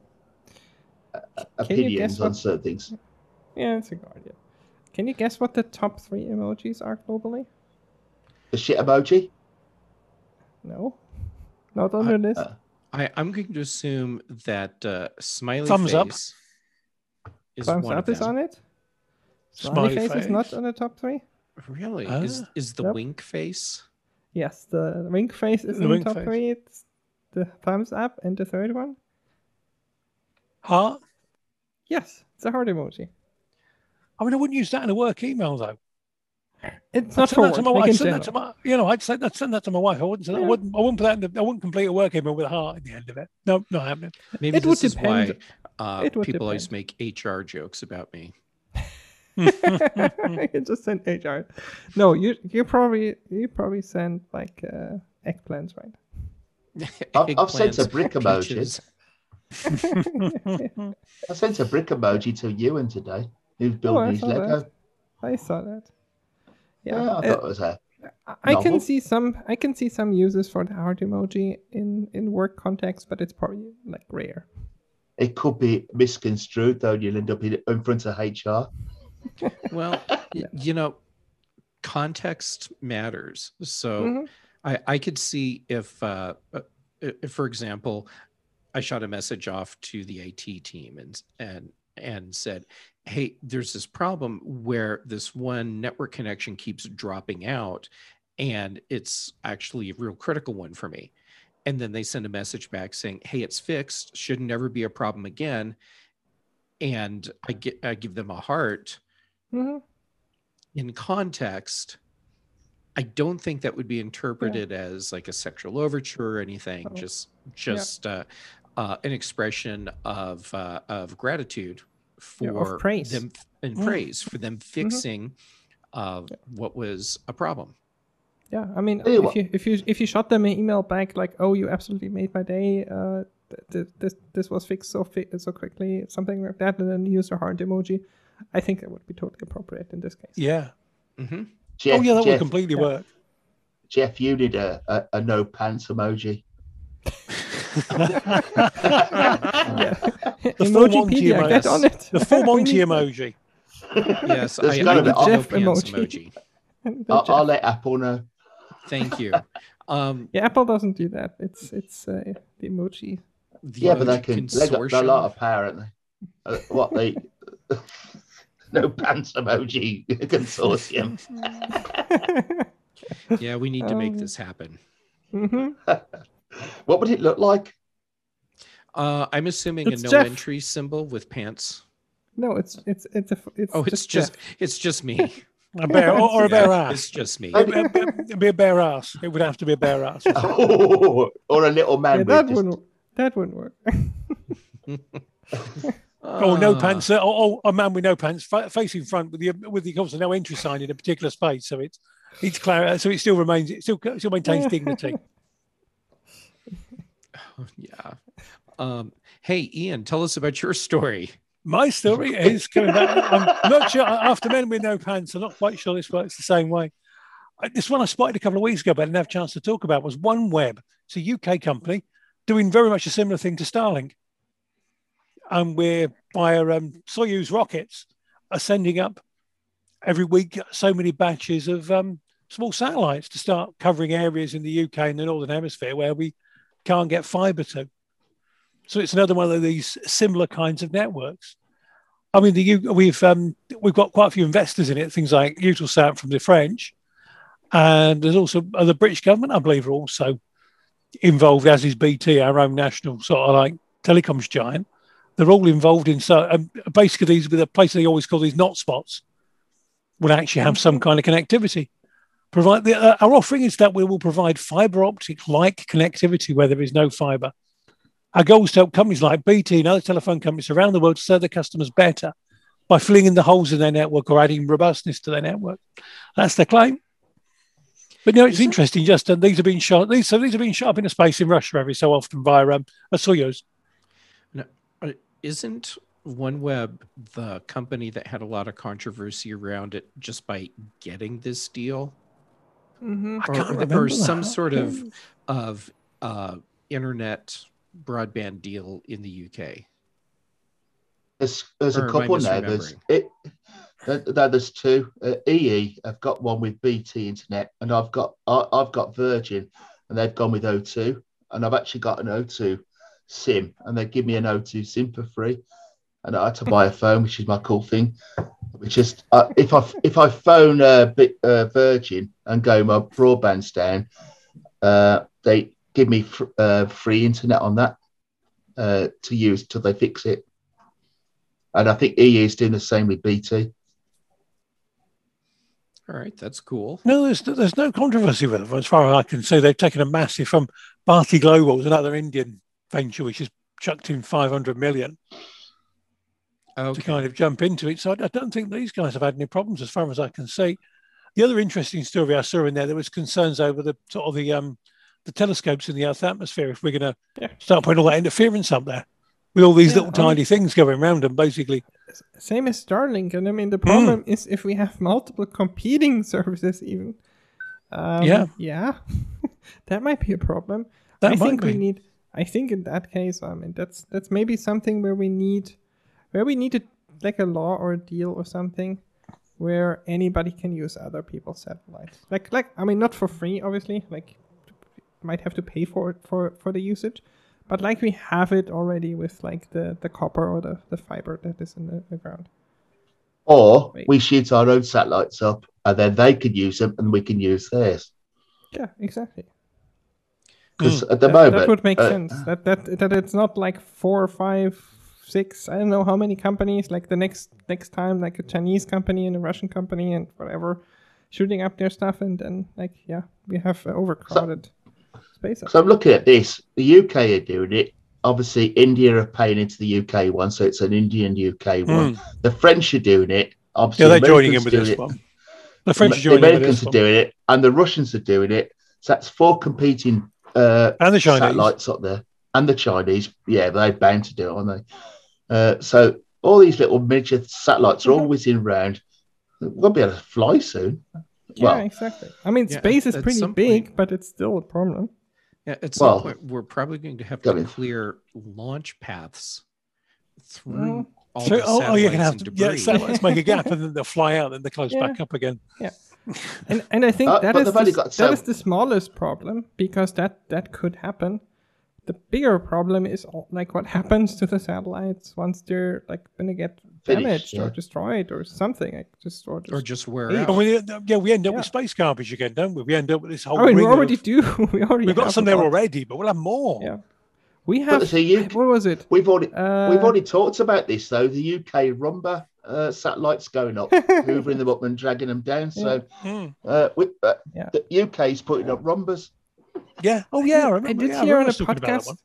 opinions guess on what- certain things. Yeah, it's a Guardian. Can you guess what the top three emojis are globally? The shit emoji. No, not under this. uh, I, I'm going to assume that uh, smiley Thumbs up. face is Thumbs one up of is them. on it. Smiley, face, is not on the top three. Really? Ah. Is is the Yep. wink face? Yes, the wink face is The in wink the top face. three. It's the thumbs up, and the third one. Heart. Yes, it's a heart emoji. I mean, I wouldn't use that in a work email though. It's I'd not send for that to work. my, like I'd in send that to general. my, you know, I'd send, I'd send that to my wife. I wouldn't, send that, I Yeah. wouldn't, I wouldn't put that in the, I wouldn't complete a work email with a heart at the end of it. No, not happening. Maybe It would this is why depend. uh, It would people always depend. make H R jokes about me. You just send H R. No, you you probably you probably send like uh, eggplants, right? I've, I've sent a Eggplants, brick emoji. peaches. I sent a brick emoji to Ewan today, who's building Oh, I his saw Lego. that. I saw that. Yeah, Yeah, I uh, thought it was a. I- I can novel. see some I can see some uses for the heart emoji in in work context, but it's probably like rare. It could be misconstrued, though. You'll end up in, in front of H R. Well, y- you know, context matters. So Mhm. I, I could see if, uh, uh, if, for example, I shot a message off to the I T team and and and said, "Hey, there's this problem where this one network connection keeps dropping out, and it's actually a real critical one for me." And then they send a message back saying, "Hey, it's fixed. Should never be a problem again." And I get I give them a heart. Mhm. In context, I don't think that would be interpreted as like a sexual overture or anything. Oh. Just, just uh, uh, an expression of uh, of gratitude Yeah, of for praise. them and Mm. praise for them fixing uh, what was a problem. Yeah, I mean, Tell you if what. you if you if you shot them an email back like, "Oh, you absolutely made my day. Uh, th- th- this this was fixed so fi- so quickly," something like that, and then use a heart emoji, I think that would be totally appropriate in this case. Yeah. hmm Jeff, oh yeah, that Jeff, would completely yeah. work. Jeff, you need a, a, a no pants emoji. Yeah, The full Monty Emojipedia, get emoji. on it. The full We Monty need emoji. Yes, There's I, I gotta need be the no Jeff pants emoji. emoji. the I'll, Jeff. I'll let Apple know. Thank you. Um, Yeah, Apple doesn't do that. It's it's uh, the emoji. the Yeah, but they emoji can. They got consortium. a lot of power, haven't they? Uh, what they. No pants emoji consortium. Yeah, we need to make Um, this happen. hmm What would it look like? Uh, I'm assuming It's a no Jeff. entry symbol with pants. No, it's it's it's a it's Oh, it's just Jeff. it's just me. A bear or, or a bear Yeah, ass. It's just me. It'd, it'd- it'd be a bare ass. It would have to be a bare ass. or a little man Yeah, with that just wouldn't that wouldn't work. Or no Ah. pants, uh, or, or a man with no pants fa- facing front with the with the also no entry sign in a particular space. So it's it's clear, so it still remains, it still it still maintains dignity. Yeah. Um, hey, Ian, tell us about your story. My story is coming back. I'm not sure after Men with No Pants. I'm not quite sure this works the same way. This one I spotted a couple of weeks ago, but I didn't have a chance to talk about, was OneWeb. It's a U K company doing very much a similar thing to Starlink. And we're via um, Soyuz rockets are sending up every week so many batches of um, small satellites to start covering areas in the U K and the Northern Hemisphere where we can't get fibre to. So it's another one of these similar kinds of networks. I mean, the U, we've um, we've got quite a few investors in it, things like Eutelsat from the French, and there's also uh, the British government, I believe, are also involved, as is B T, our own national sort of like telecoms giant. They're all involved in so um, basically these with a place they always call these not spots will actually have some kind of connectivity. Provide the, uh, our offering is that we will provide fibre optic like connectivity where there is no fibre. Our goal is to help companies like B T and other telephone companies around the world to serve their customers better by filling in the holes in their network or adding robustness to their network. That's their claim. But you know, it's Is interesting. Just uh, these are being shot. These so these are being shot up into space in Russia every so often via um, a Soyuz. No, uh, isn't OneWeb the company that had a lot of controversy around it just by getting this deal, Mm-hmm. I or, can't or, remember or some that. sort of of uh, internet broadband deal in the U K? There's, there's Or a am I couple now. There's misremembering? it. There, there- there's two. Uh, E E have got one with B T Internet, and I've got I, I've got Virgin, and they've gone with O two, and I've actually got an O two SIM, and they give me an O two SIM for free, and I had to buy a phone, which is my cool thing. Which is uh, if I if I phone uh, Bi- uh, Virgin and go my broadband's down, uh, they give me fr- uh, free internet on that uh, to use till they fix it. And I think E E is doing the same with B T. All right, that's cool. No, there's there's no controversy with them as far as I can see. They've taken a massive from Bharti Global, another Indian venture which has chucked in five hundred million Okay. to kind of jump into it. So I, I don't think these guys have had any problems as far as I can see. The other interesting story I saw in there, there was concerns over the sort of the um the telescopes in the Earth's atmosphere. If we're going to Yeah. start putting all that interference up there with all these Yeah, little I mean- tiny things going around them, basically. Same as Starlink, and I mean the Hmm. problem is if we have multiple competing services, even. Um, Yeah. Yeah, that might be a problem. That I might think we be. need. I think in that case, I mean that's that's maybe something where we need, where we need a, like a law or a deal or something, where anybody can use other people's satellites. Like like I mean not for free, obviously. Like might have to pay for it for for the usage. But like we have it already with like the, the copper or the, the fiber that is in the, the ground. Or Wait. we shoot our own satellites up, and then they can use them, and we can use theirs. Yeah, exactly. Because Mm. at the that, moment, that would make uh, sense. That that that it's not like four or five, six. I don't know how many companies. Like the next next time, like a Chinese company and a Russian company and whatever, shooting up their stuff, and then like yeah, we have uh, overcrowded space. Up. So I'm looking at this. The U K are doing it. Obviously, India are paying into the U K one, so it's an Indian U K one. Mm. The French are doing it. Obviously, Yeah, they're the joining in Americans with are doing this it. one. The French are The joining in with Americans this are one. doing it, and the Russians are doing it. So that's four competing uh, And the Chinese. satellites up there, and the Chinese. Yeah, they're bound to do it, aren't they? Uh, so all these little miniature satellites are all whizzing round. We'll be able to fly soon. Yeah, Well, exactly. I mean, Yeah, space at- is at pretty some big, point- but it's still a problem. Yeah, at some Well, point, we're probably going to have I to mean- clear launch paths through Mm. all So, the oh, oh, you're going to satellites have and to, debris. yeah, satellites make a gap and then they'll fly out and they close Yeah. back up again. And and I think Uh, that but is they've the, only s- got that so- is the smallest problem because that that could happen. The bigger problem is all, like what happens to the satellites once they're like gonna get Finished, damaged or yeah. destroyed or something like just or just. or just wear Hey, out. And we, yeah, we end up Yeah. with space garbage again, don't we? We end up with this whole I mean, we ring already of, do. we already we've got have some a there lot. already, but we'll have more. Yeah, we have. the U- What was it? we've already Uh, we've already talked about this though. The U K Rumba uh, satellites going up, hoovering them up and dragging them down. So Mm. uh, we, uh, Yeah. the U K's putting up Rumbas. Yeah. Oh, I yeah. did- I I remember. did yeah, hear on remember a talking about that podcast. one.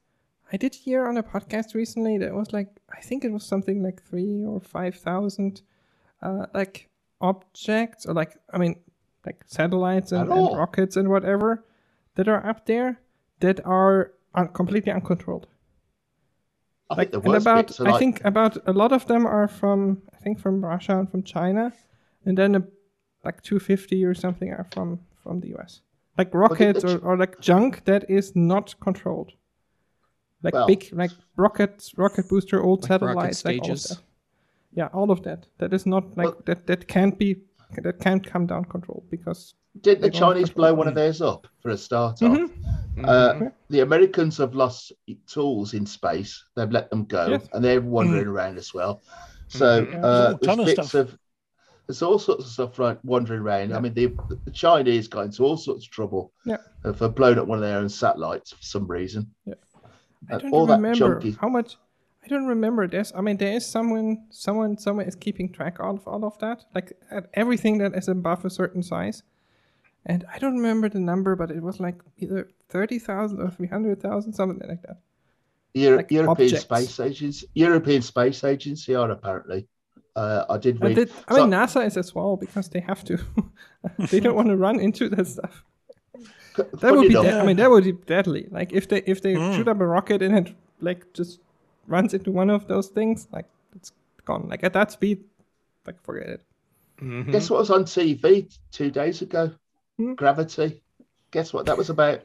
I did hear on a podcast recently that was like, I think it was something like three or five thousand, uh, like objects or like, I mean, like satellites and, and Hello. rockets and whatever that are up there that are un- completely uncontrolled. I Like, think the and worst about, bits are I like, think about a lot of them are from, I think from Russia and from China, and then a, like two hundred fifty or something are from from the U S. Like rockets the or, ch- or like junk that is not controlled. Like Well- big, like rockets, rocket booster, old Like rocket satellites, like all of stages? that. Yeah, all of that. That is not like Well- that. That can't be. That can't come down controlled because. did the they don't have Chinese control. blow one of theirs up for a start off? Mhm. Uh, Mhm. the Americans have lost tools in space. They've let them go, Yes. and they're wandering around as well. So Mhm. uh, There's a ton there's of bits stuff. of there's all sorts of stuff like wandering around. Yeah. I mean, the, the Chinese got into all sorts of trouble Yeah. uh, for blowing up one of their own satellites for some reason. I And don't all that remember junky. how much. I don't remember this. I mean, there is someone, someone, someone is keeping track of all of that, like at everything that is above a certain size. And I don't remember the number, but it was like either thirty thousand or three hundred thousand, something like that. Euro- like European objects. Space Agency, European Space Agency are apparently. Uh, I did And read. it, I so- mean, NASA is as well because they have to. They don't want to run into that stuff. That funny would be. enough, De- I mean, that would be deadly. Like if they if they Mm. shoot up a rocket and it like just runs into one of those things, like it's gone. Like at that speed, like forget it. Mhm. Guess what was on T V two days ago? Hmm? Gravity. Guess what that was about?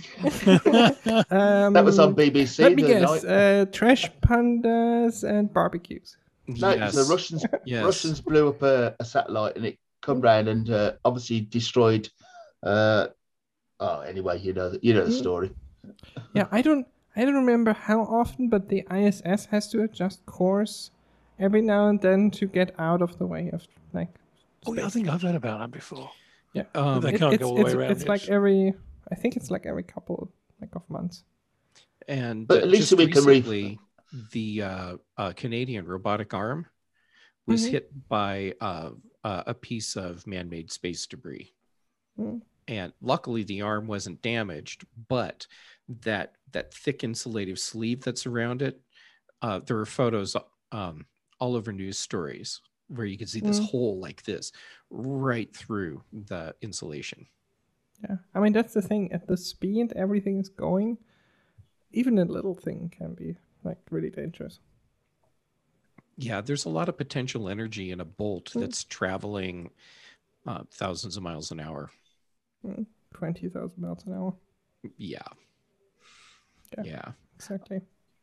Um, That was on B B C Let me the guess. night. Uh, trash pandas and barbecues. No, Yes. the Russians Yes. Russians blew up a, a satellite and it come round and uh, obviously destroyed. Uh, oh, anyway, you know you know the Hmm. story. Yeah, I don't. I don't remember how often, but the I S S has to adjust course every now and then to get out of the way of like. Oh, yeah, I think I've heard about that before. Yeah, Um, They It- can't it's, go all the it's, way around it's it. like every. I think it's like every couple like of months. And But uh, at least just we can re- recently, the uh, uh, Canadian robotic arm was Mhm. hit by uh, uh, a piece of man-made space debris. Mm. And luckily, the arm wasn't damaged, but that that thick insulative sleeve that's around it, uh, there were photos um, all over news stories where you could see this Mm. hole like this right through the insulation. Yeah, I mean that's the thing. At the speed everything is going, even a little thing can be like really dangerous. Yeah, there's a lot of potential energy in a bolt Mm. that's traveling uh, thousands of miles an hour. Twenty thousand miles an hour. Yeah. Yeah. Yeah. Exactly.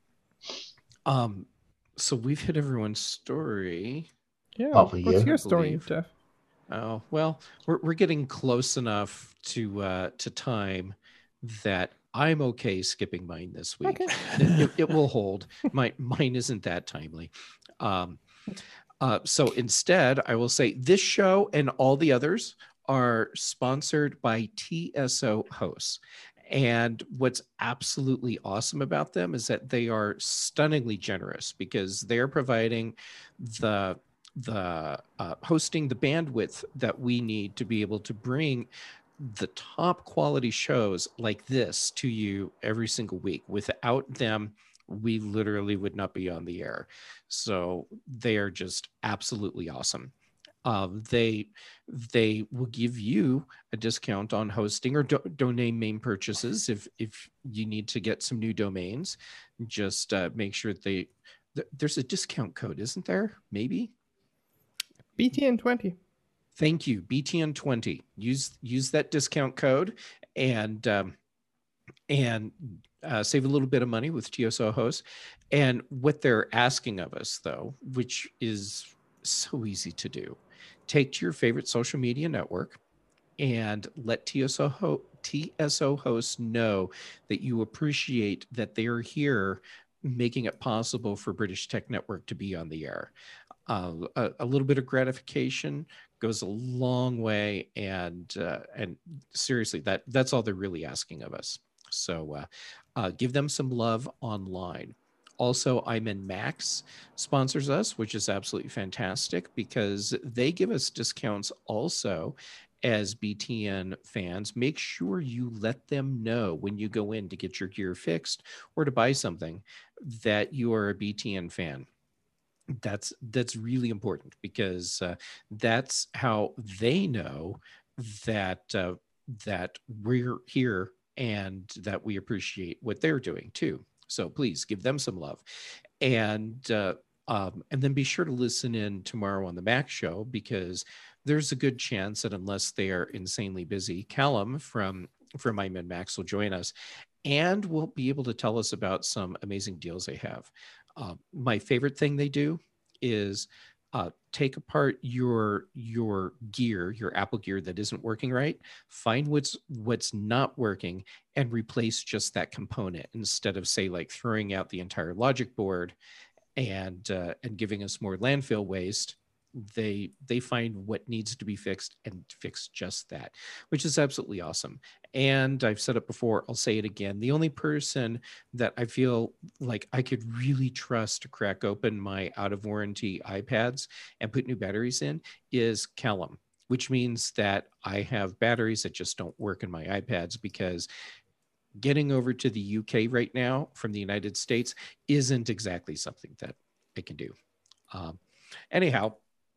Um, so we've hit everyone's story. Yeah. Apart from What's you. your I story, believe. Jeff? Oh, well, we're we're getting close enough to uh to time that I'm okay skipping mine this week. Okay. It, it- it will hold. My mine isn't that timely. Um uh so instead I will say this show and all the others are sponsored by T S O hosts. And what's absolutely awesome about them is that they are stunningly generous because they're providing the the uh, hosting the bandwidth that we need to be able to bring the top quality shows like this to you every single week. Without them, we literally would not be on the air. So they are just absolutely awesome. Um, they they will give you a discount on hosting or do, domain name purchases if if you need to get some new domains. Just uh, make sure they th- there's a discount code, isn't there? Maybe. B T N twenty. Thank you, B T N twenty. Use use that discount code and um, and uh, save a little bit of money with T S O hosts. And what they're asking of us, though, which is so easy to do, take to your favorite social media network and let T S O ho- T S O hosts know that you appreciate that they are here making it possible for British Tech Network to be on the air. Uh, a, a little bit of gratification goes a long way, and uh, and seriously, that that's all they're really asking of us. So uh, uh, give them some love online. Also, I'm in Max sponsors us, which is absolutely fantastic because they give us discounts also. as B T N fans, make sure you let them know when you go in to get your gear fixed or to buy something that you are a B T N fan. That's that's really important, because uh, that's how they know that uh, that we're here and that we appreciate what they're doing too. So please give them some love, and uh, um, and then be sure to listen in tomorrow on the Mac Show, because there's a good chance that unless they are insanely busy, Callum from from iMin Max will join us, and will be able to tell us about some amazing deals they have. Uh, my favorite thing they do is uh, take apart your your gear, your Apple gear that isn't working right, find what's what's not working, and replace just that component, instead of, say, like throwing out the entire logic board and uh, and giving us more landfill waste. They they find what needs to be fixed and fix just that, which is absolutely awesome. And I've said it before, I'll say it again. The only person that I feel like I could really trust to crack open my out of warranty iPads and put new batteries in is Callum, which means that I have batteries that just don't work in my iPads, because getting over to the U K right now from the United States isn't exactly something that I can do. Um, anyhow,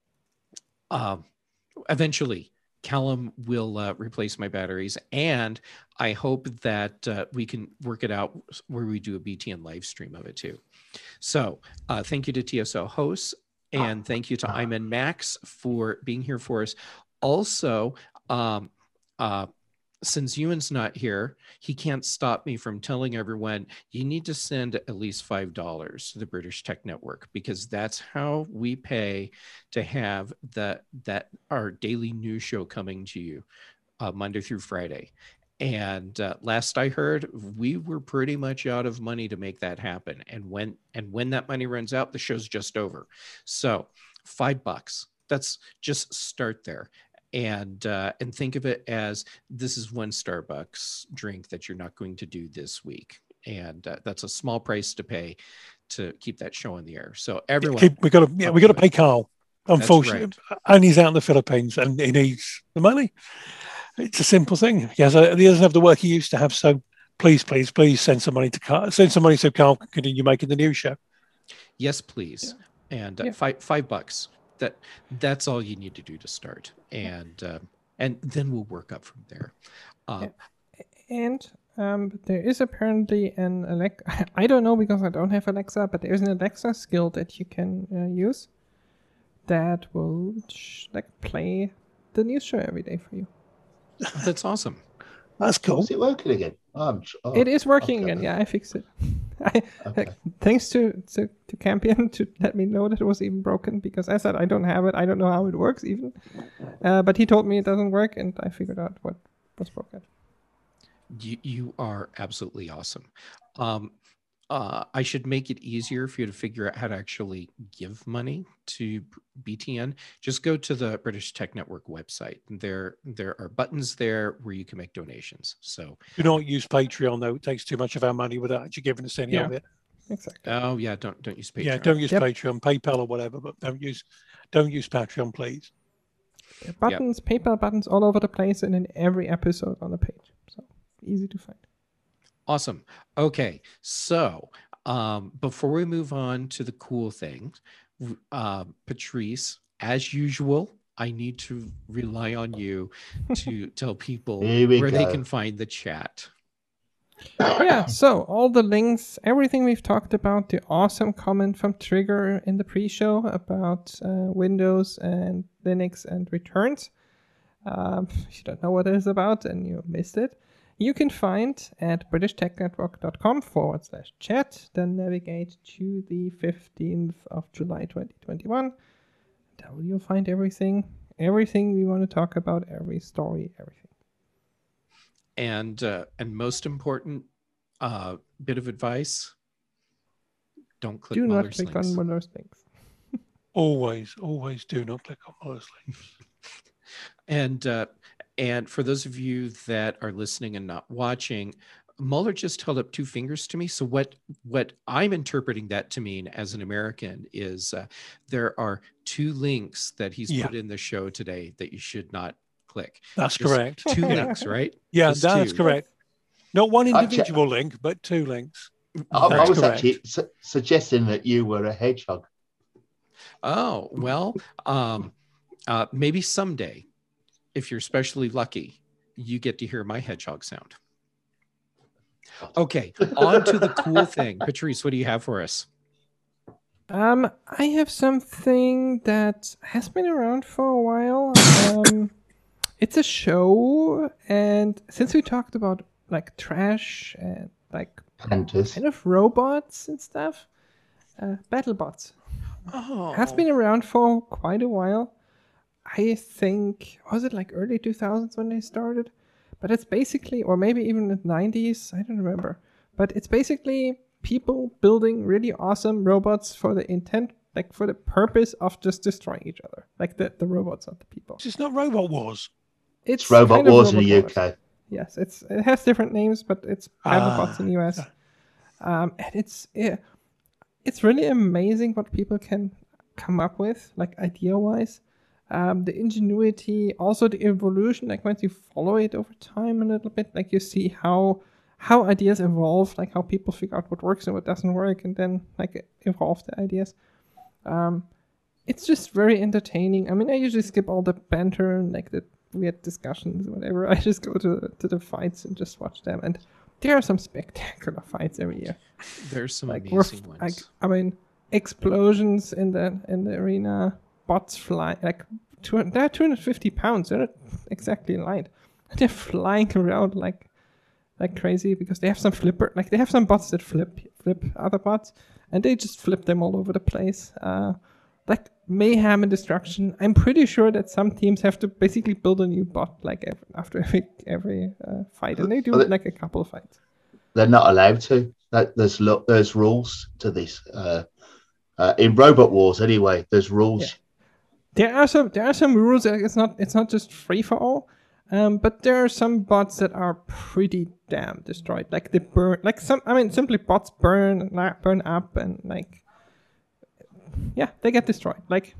um, eventually Callum will uh, replace my batteries, and I hope that uh, we can work it out where we do a B T N live stream of it too. So uh, thank you to T S O hosts, and thank you to iMin Max for being here for us. Also, um, uh, since Ewan's not here, he can't stop me from telling everyone you need to send at least five dollars to the British Tech Network, because that's how we pay to have the, that our daily news show coming to you uh, Monday through Friday. And uh, last I heard, we were pretty much out of money to make that happen. And when and when that money runs out, the show's just over. So five bucks. That's just start there. And uh, and think of it as this is one Starbucks drink that you're not going to do this week, and uh, that's a small price to pay to keep that show in the air. So everyone, Keep, we got to yeah, we got to pay Carl. Unfortunately, right. And he's out in the Philippines, and he needs the money. It's a simple thing. He has a, he doesn't have the work he used to have. So please, please, please send some money to Carl. Send some money so Carl can continue making the news show. Yes, please. Yeah. And uh, yeah. five five bucks. That that's all you need to do to start, and uh, and then we'll work up from there. Uh, yeah. And um, there is apparently an Alexa. I don't know because I don't have Alexa, but there's an Alexa skill that you can uh, use that will sh- like play the news show every day for you. That's awesome. That's cool. Is it working again? Oh, oh, it is working okay. again. Yeah, I fixed it. I, Okay. like, thanks to, to to Campion to let me know that it was even broken, because I said I don't have it. I don't know how it works even. Uh, but he told me it doesn't work, and I figured out what was broken. You you are absolutely awesome. Um, uh, I should make it easier for you to figure out how to actually give money to B T N. Just go to the British Tech Network website. There, there are buttons there where you can make donations. So do not use Patreon, though. It takes too much of our money without actually giving us any yeah, of it. Exactly. Oh yeah, don't don't use Patreon. Yeah, don't use yep. Patreon, PayPal, or whatever, but don't use don't use Patreon, please. There are buttons, yep. PayPal buttons all over the place, and in every episode on the page. So easy to find. Awesome. Okay, so um, before we move on to the cool things, uh, Patrice, as usual, I need to rely on you to tell people where go. they can find the chat. Yeah, so all the links, everything we've talked about, the awesome comment from Trigger in the pre-show about uh, Windows and Linux and returns. Um, if you don't know what it is about and you missed it, you can find at britishtechnetwork.com forward slash chat, then navigate to the fifteenth of July twenty twenty-one. There you'll find everything, everything we want to talk about, every story, everything. And uh, and most important uh, bit of advice, don't click Do not Muller's click links. on Muller's links. Always, always do not click on Muller's links. And uh, and for those of you that are listening and not watching, Mueller just held up two fingers to me. So what what I'm interpreting that to mean as an American is uh, there are two links that he's yeah. put in the show today that you should not click. That's Just correct. Two links, right? Yeah, Just that's two. correct. Not one Actually- individual link, but two links. I, I That's was correct. actually su- suggesting that you were a hedgehog. Oh, well, um, uh, maybe someday, if you're especially lucky, you get to hear my hedgehog sound. Okay, on to the cool thing. Patrice, what do you have for us? Um, I have something that has been around for a while. Um, it's a show, and since we talked about like trash and like Panthers. kind of robots and stuff, uh, BattleBots Oh, has been around for quite a while. I think was it like early two thousands when they started, but it's basically, or maybe even the nineties. I don't remember, but it's basically people building really awesome robots for the intent, like for the purpose of just destroying each other. Like the, the robots, not the people. It's just not Robot Wars. It's, It's Robot kind of Wars in the Robot U Wars. K. Yes, it's it has different names, but it's BattleBots Ah, in the U S. Um, and it's yeah, it's really amazing what people can come up with, like idea-wise. Um, the ingenuity, also the evolution, like once you follow it over time a little bit, like you see how how ideas evolve, like how people figure out what works and what doesn't work, and then like evolve the ideas. Um, it's just very entertaining. I mean, I usually skip all the banter and like the weird discussions or whatever. I just go to to the fights and just watch them, and there are some spectacular fights every year. there's some Like, we're f- amazing ones. like I mean, explosions in the in the arena, bots fly like two, they're two hundred fifty pounds. They're not exactly light. They're flying around like like crazy because they have some flipper, like they have some bots that flip flip other bots, and they just flip them all over the place. Uh, like mayhem and destruction. I'm pretty sure that some teams have to basically build a new bot like every, after every every uh, fight, and they do Well, they- like a couple of fights. They're not allowed to. That there's lo- there's rules to this. Uh, uh, in Robot Wars, anyway, there's rules. Yeah. There are some there are some rules. Like it's not it's not just free for all, um, but there are some bots that are pretty damn destroyed. Like they burn, like some. I mean, simply bots burn like, burn up and like, yeah, they get destroyed. Like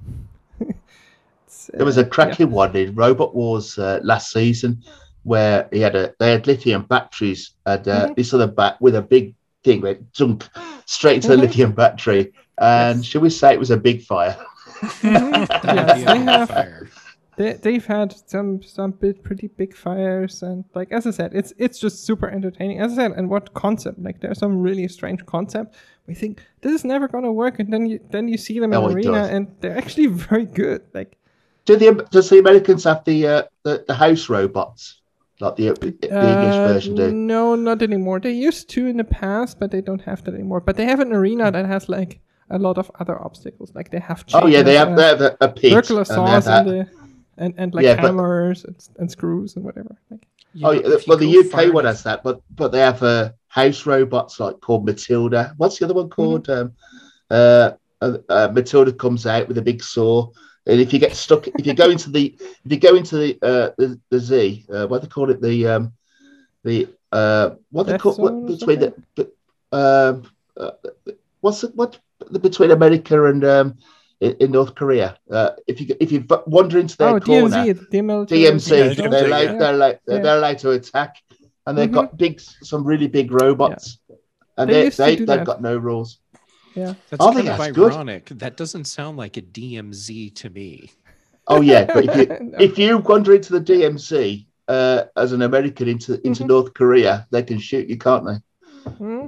it's, There was uh, a cracking one in Robot Wars uh, last season where he had a they had lithium batteries and uh, Mhm. this other bat with a big thing went dunk straight into the Mhm. lithium battery. And Yes. should we say it was a big fire? Mhm. That Yes, would be they on have. fire. They they've had some some bit pretty big fires, and like as I said, it's it's just super entertaining. As I said, and what concept? Like there's some really strange concept. We think this is never gonna work, and then you then you see them in Oh, the it arena, does. and they're actually very good. Like Do the does the Americans have the uh, the, the house robots like the the English uh, version do? no, not anymore. They used to in the past, but they don't have that anymore. But they have an arena that has like a lot of other obstacles. Like they have Oh yeah, they chains, have uh, they have a, a pit. circular and they have saws that- and the and, and like Yeah, but- hammers and, and screws and whatever. Like You Oh, know, yeah, if you well, the go U K far one enough- has that, but but they have uh, house robots like called Matilda. What's the other one called? Um, uh, uh, uh, Matilda comes out with a big saw, and if you get stuck, if you go into the if you go into the uh, the, the Z, uh, what they call it, the um, the uh, what they Death call zone what, or between the, the um, uh, what's it, what the, between America and um, in, in North Korea. Uh, if you if you wander into their oh, D M Z, corner. demilitarized D M Z, Yeah, zone. D M Z, they're, allowed, yeah. they're, allowed, Yeah. they're allowed to attack, and they've Mhm. got big, some really big robots, and They they, used to they, do they've that. got no rules. Yeah. That's Oh, kind of that's good. ironic. That doesn't sound like a D M Z to me. Oh yeah, but if you No. if you wander into the D M Z uh, as an American into into Mhm. North Korea, they can shoot you, can't they? Hmm?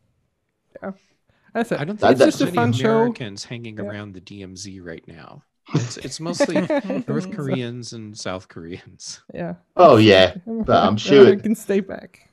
Yeah. That's it. I don't That- think that's there's a many fun show. Americans hanging Yeah. around the D M Z right now. It's it's mostly North Koreans and South Koreans. Yeah. Oh yeah, but I'm sure You it- can stay back.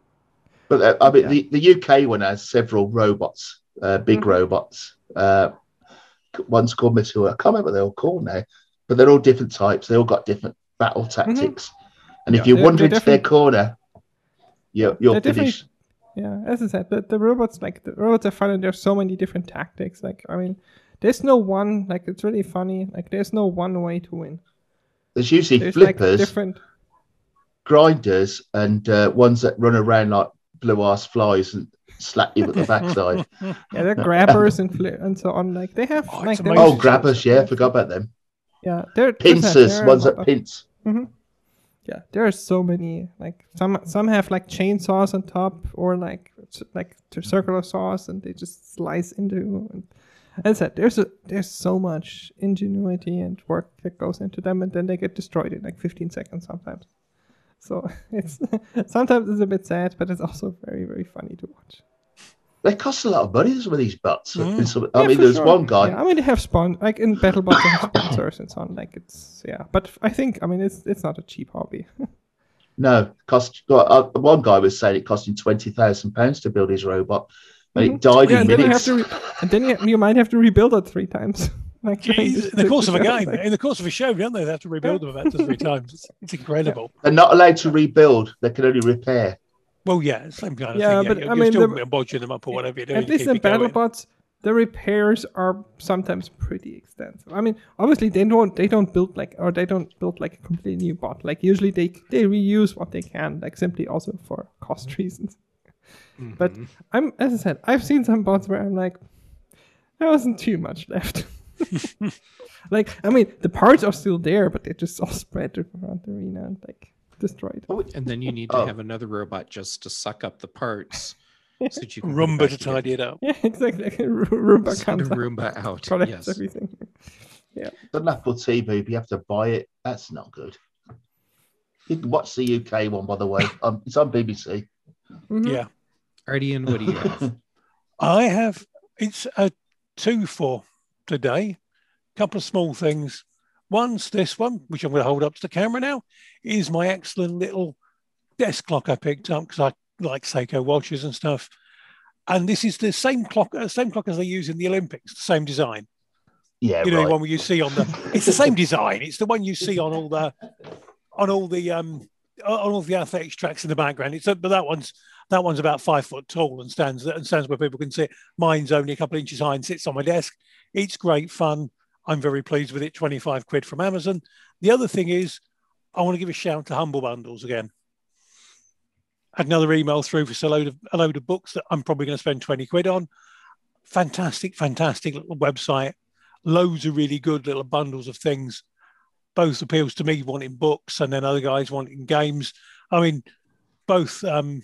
but uh, I mean Yeah. the, the U K one has several robots, uh, big Mhm. robots. Uh, one's called Matilda. I can't remember what they're all called now, but they're all different types. They all got different battle tactics. And if Yeah. you They're- wander they're into their different- corner, you're you're They're different- finished. Yeah, as I said, the, the robots like the robots are fun, and there's so many different tactics. Like I mean, there's no one like it's really funny. Like there's no one way to win. There's usually There's flippers, like different. grinders, and uh, ones that run around like blue ass flies and slap you with the backside. Yeah, they're grabbers and fli- and so on. Like they have Oh, like it's they're- amazing. Oh, grabbers, yeah, forgot about them. Yeah, they're Pincers, they're a ones lot that of- pinch. yeah, there are so many. Like some some have like chainsaws on top, or like like circular saws, and they just slice into. And as I said, there's a there's so much ingenuity and work that goes into them, and then they get destroyed in like fifteen seconds sometimes. So it's sometimes it's a bit sad, but it's also very very funny to watch. They cost a lot of money, some of these bots. Mm. Some, I Yeah, mean, for there's sure. one guy. Yeah, I mean they have spon like in BattleBots they have sponsors and so on. Like it's yeah, but I think I mean it's it's not a cheap hobby. No, cost. Uh, one guy was saying it cost him twenty thousand pounds to build his robot, and Mhm. it died Yeah, in and then you minutes. have to, re- and then you, you might have to rebuild it three times. like trying Jeez, to- in the to- course to of a show, game, like- in the course of a show, don't they? They have to rebuild them about two or three times. It's, it's incredible. They're not allowed to rebuild; they can only repair. Well, yeah, same kind of Yeah, thing. Yeah, but you're, I you're mean, still the- bodging them up or whatever you're doing. At to least keep in it going. BattleBots, the repairs are sometimes pretty extensive. I mean, obviously they don't they don't build like or they don't build like a completely new bot. Like usually they they reuse what they can, like simply also for cost reasons. But Mhm. I'm as I said, I've seen some bots where I'm like, there wasn't too much left. like I mean, the parts are still there, but they're just all spread around the arena and like destroyed. And then you need to Oh. have another robot just to suck up the parts so that you can put it Roomba back to together. tidy it up. Yeah, exactly. Like a Roomba Send a comes out, Roomba out. collects Yes. everything. An Apple T V, you have to buy it. That's not good. You can watch the U K one, by the way. Um, it's on B B C. Mhm. Yeah. Ardian, what do you have? I have, it's a two for today. Couple of small things. One's this one, which I'm going to hold up to the camera now, is my excellent little desk clock I picked up because I like Seiko watches and stuff. And this is the same clock, uh, same clock as they use in the Olympics, the same design. Yeah, You know, right. the one you see on the, it's the same design. It's the one you see on all the, on all the, um, on all the athletics tracks in the background. It's a, but that one's, that one's about five foot tall and stands, and stands where people can see it. Mine's only a couple of inches high and sits on my desk. It's great fun. I'm very pleased with it. twenty-five quid from Amazon. The other thing is, I want to give a shout to Humble Bundles again. Had another email through for a load of a load of books that I'm probably going to spend twenty quid on. Fantastic, fantastic little website. Loads of really good little bundles of things. Both appeals to me wanting books and then other guys wanting games. I mean, both. Um,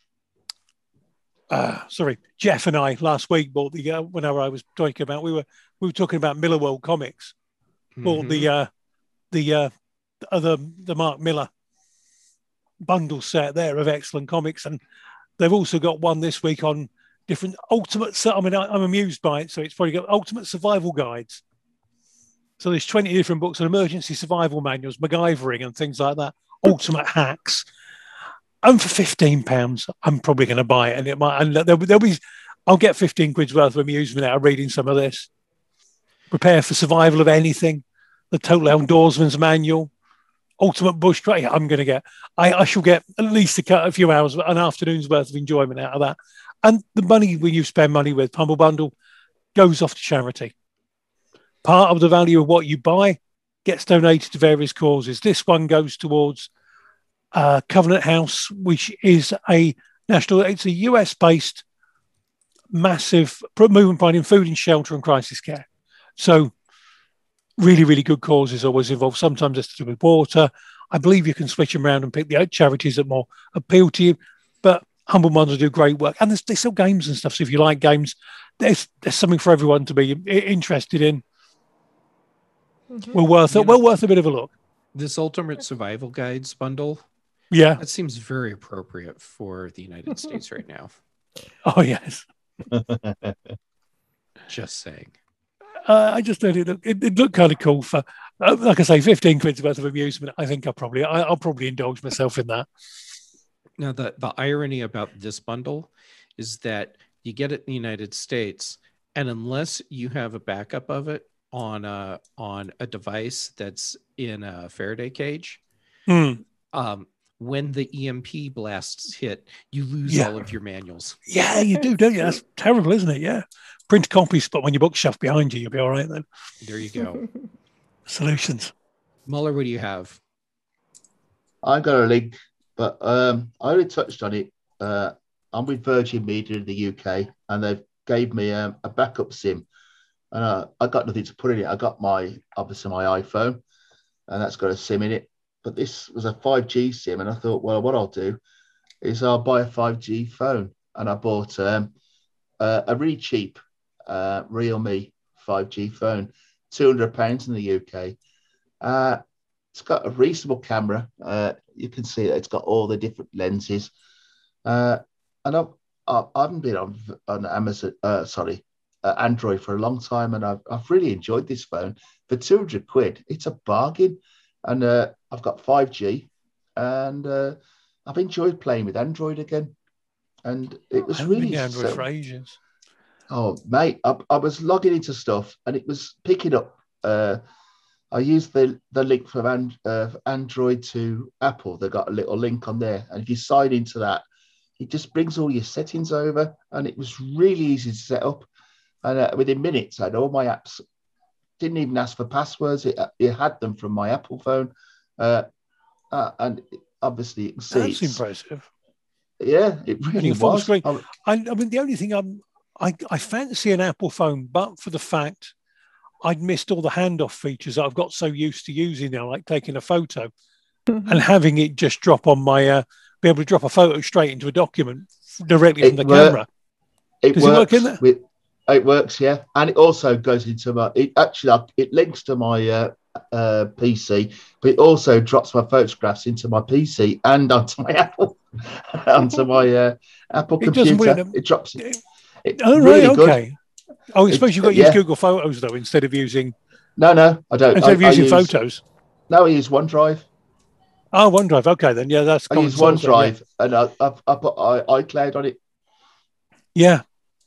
uh, sorry, Jeff and I last week bought the. Uh, whenever I was talking about, we were we were talking about Miller World Comics. Bought Mhm. the uh, the uh, the other the Mark Miller bundle set there of excellent comics, and they've also got one this week on different ultimate. I mean, I, I'm amused by it, so it's probably got ultimate survival guides. So there's twenty different books on emergency survival manuals, MacGyvering, and things like that. Ultimate hacks, and for fifteen pounds, I'm probably going to buy it, and it might. And there'll, there'll be, I'll get fifteen quid's worth of amusement out of reading some of this. Prepare for survival of anything. The Total Outdoorsman's Manual, Ultimate Bush Trail. I'm going to get. I, I shall get at least a, a few hours, an afternoon's worth of enjoyment out of that. And the money when you spend money with Humble Bundle goes off to charity. Part of the value of what you buy gets donated to various causes. This one goes towards uh, Covenant House, which is a national. It's a U S-based massive movement point in food and shelter and crisis care. So really, really good causes always involved. Sometimes it's to do with water. I believe you can switch them around and pick the charities that more appeal to you. But Humble Bundles do great work. And there's, there's still games and stuff. So if you like games, there's there's something for everyone to be interested in. Mhm. Well worth it. You know- Well worth a bit of a look. This Ultimate Survival Guides bundle, Yeah. that seems very appropriate for the United States right now. Oh, yes. Just saying. Uh, I just thought it looked, it, it looked kind of cool for, uh, like I say, fifteen quid's worth of amusement. I think I'll probably, I, I'll probably indulge myself in that. Now, the, the irony about this bundle is that you get it in the United States, and unless you have a backup of it on a, on a device that's in a Faraday cage, Hmm. um, when the E M P blasts hit, you lose Yeah. all of your manuals. Yeah, you do, don't you? That's terrible, isn't it? Yeah. Print copies, but when your bookshelf behind you, you'll be all right then. There you go. Solutions. Muller, what do you have? I got a link, but um, I already touched on it. Uh, I'm with Virgin Media in the U K, and they gave me um, a backup SIM, and uh, I got nothing to put in it. I got my obviously my iPhone, and that's got a SIM in it. but this was a five G SIM, and I thought, well, what I'll do is I'll buy a five G phone, and I bought um, uh, a really cheap uh, Realme five G phone, two hundred pounds in the U K. Uh, it's got a reasonable camera. Uh, you can see that it's got all the different lenses. Uh, and I've, I haven't been on, on Amazon, uh, sorry, uh, Android for a long time, and I've, I've really enjoyed this phone. For two hundred quid, it's a bargain. And uh, I've got five G, and uh, I've enjoyed playing with Android again. And it was I haven't really been Android so, for ages. Oh, mate, I, I was logging into stuff, and it was picking up. Uh, I used the, the link from and, uh, Android to Apple. They got a little link on there. And if you sign into that, it just brings all your settings over. And it was really easy to set up. And uh, within minutes, I had all my apps. Didn't even ask for passwords. It, it had them from my Apple phone. Uh, uh, and obviously, you can see That's it's, impressive. Yeah, it And really your full was. screen. I, I, I mean, the only thing I'm, I, I fancy an Apple phone, but for the fact I'd missed all the handoff features that I've got so used to using now, like taking a photo and having it just drop on my, uh, be able to drop a photo straight into a document directly from It the wor- camera. it Does works it work in there? with it works, yeah, and it also goes into my. It actually it links to my uh, uh, P C, but it also drops my photographs into my P C and onto my Apple, onto my uh, Apple It doesn't computer. win. It drops it. it Oh, really right, good. okay. Oh, I suppose It- you've got to yeah. use Google Photos though instead of using No, no, I don't. instead I, of using I use, photos. No, I use OneDrive. Oh, OneDrive. Okay, then yeah, that's I common use source then, yeah. OneDrive, and I, I, I put I, iCloud on it, Yeah.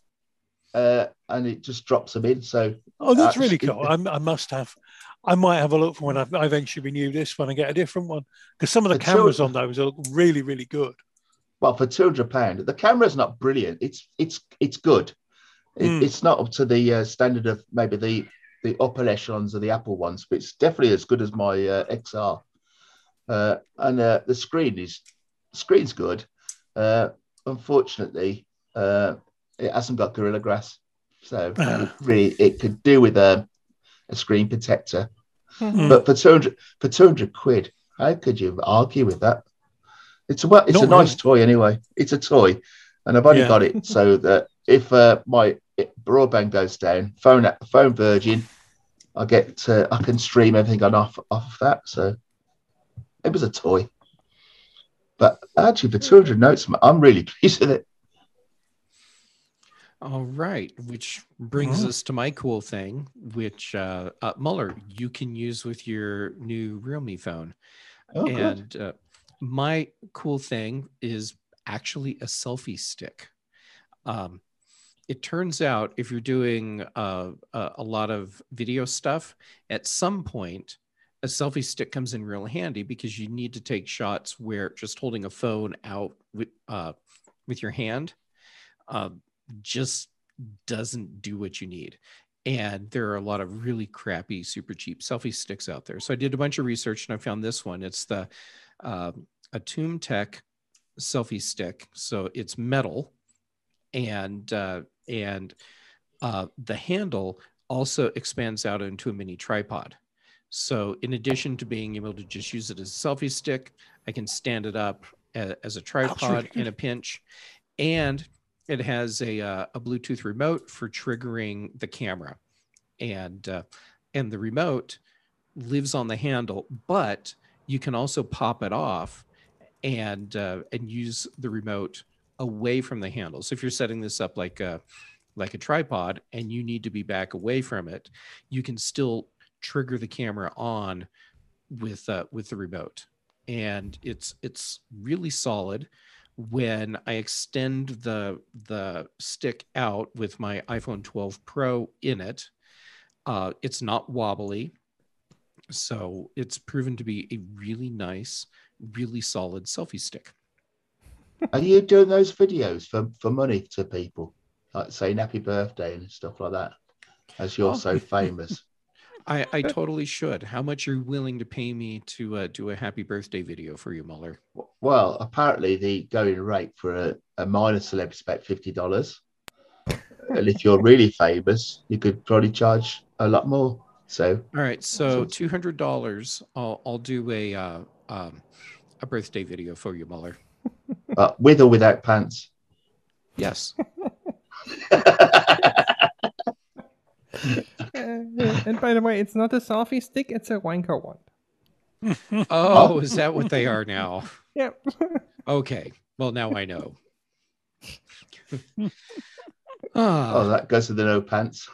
uh, and it just drops them in. So Oh, that's uh, really it- cool. I'm, I must have. I might have a look for when I, I eventually renew this when I get a different one because some of the The cameras two- on those look really, really good. well, for two hundred pounds, the camera's not brilliant. It's it's it's good. It, Mm. It's not up to the uh, standard of maybe the the upper echelons of the Apple ones, but it's definitely as good as my uh, X R. Uh, and uh, the screen is screen's good. Uh, unfortunately, uh, it hasn't got Gorilla Glass, so Ah. it really it could do with a, a screen protector. Mm. But for two hundred for two hundred quid, how could you argue with that? It's a well, it's Not a nice really. toy anyway. It's a toy, and I've only Yeah. got it so that if uh, my broadband goes down, phone phone Virgin, I get uh, I can stream everything on off off of that. So it was a toy, but actually for two hundred notes, I'm really pleased with it. All right, which brings Mhm. us to my cool thing, which uh, uh, Muller, you can use with your new Realme phone. Oh, good. and uh, my cool thing is actually a selfie stick. Um, it turns out if you're doing uh, a, a lot of video stuff, at some point, a selfie stick comes in real handy because you need to take shots where just holding a phone out with, uh, with your hand uh, just doesn't do what you need. And there are a lot of really crappy, super cheap selfie sticks out there. So I did a bunch of research and I found this one. It's the uh, Atum Tech selfie stick. So it's metal, and uh, and uh, the handle also expands out into a mini tripod. So in addition to being able to just use it as a selfie stick, I can stand it up a, as a tripod really good. in a pinch, and it has a uh, a Bluetooth remote for triggering the camera, and uh, and the remote lives on the handle, but you can also pop it off and uh, and use the remote away from the handle. So if you're setting this up like a like a tripod and you need to be back away from it, you can still trigger the camera on with uh, with the remote, and it's it's really solid. When I extend the the stick out with my iPhone twelve Pro in it, uh, it's not wobbly. So it's proven to be a really nice, really solid selfie stick. Are you doing those videos for, for money to people, like saying happy birthday and stuff like that, as you're Oh. so famous? I, I totally should. How much are you willing to pay me to uh, do a happy birthday video for you, Muller? Well, apparently the going rate for a, a minor celeb is about fifty dollars. And if you're really famous, you could probably charge a lot more. So All right, so So- two hundred dollars. I'll I'll do a uh, um, a birthday video for you, Muller. Uh, with or without pants? Yes. Uh, and by the way, it's not a selfie stick; it's a wanker one. Oh, is that what they are now? Yeah. Okay. Well, now I know. Oh, Ah, that goes to the no pants.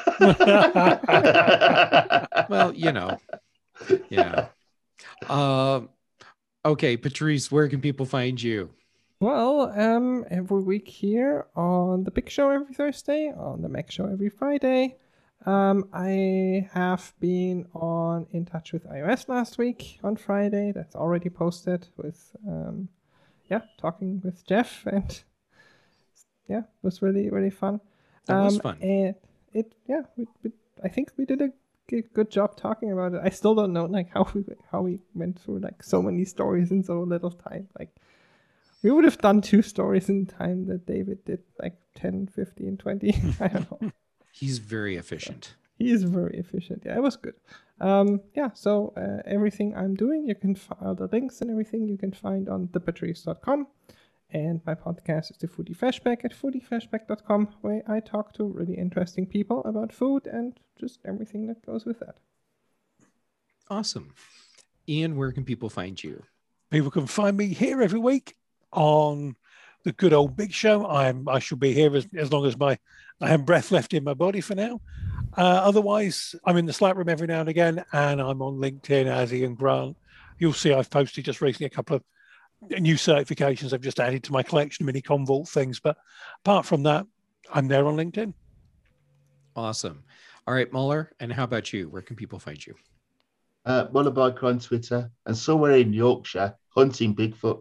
well, you know. Yeah. Um. Okay, Patrice, where can people find you? Well, um, every week here on the Big Show every Thursday, on the Mac Show every Friday. Um, I have been on In Touch with iOS last week on Friday. That's already posted with, um, yeah, talking with Jeff, and yeah, it was really really fun. That was Um, fun. And it, yeah, we, we, I think we did a g- good job talking about it. I still don't know like how we how we went through like so many stories in so little time. Like we would have done two stories in time that David did like ten, fifteen, twenty. I don't know. He's very efficient. He is very efficient. Yeah, it was good. Um, yeah, so uh, everything I'm doing, you can find all the links and everything you can find on the patrice dot com. And my podcast is the Foodie Flashback at foodie flashback dot com, where I talk to really interesting people about food and just everything that goes with that. Awesome. Ian, where can people find you? People can find me here every week on the good old Big Show. I'm I shall be here as, as long as my I have breath left in my body for now. Uh, otherwise, I'm in the Slack room every now and again, and I'm on LinkedIn as Ian Grant. You'll see I've posted just recently a couple of new certifications I've just added to my collection of mini Convault things. But apart from that, I'm there on LinkedIn. Awesome. All right, Muller, and how about you? Where can people find you? Uh, Mullerbiker on Twitter, and somewhere in Yorkshire hunting Bigfoot.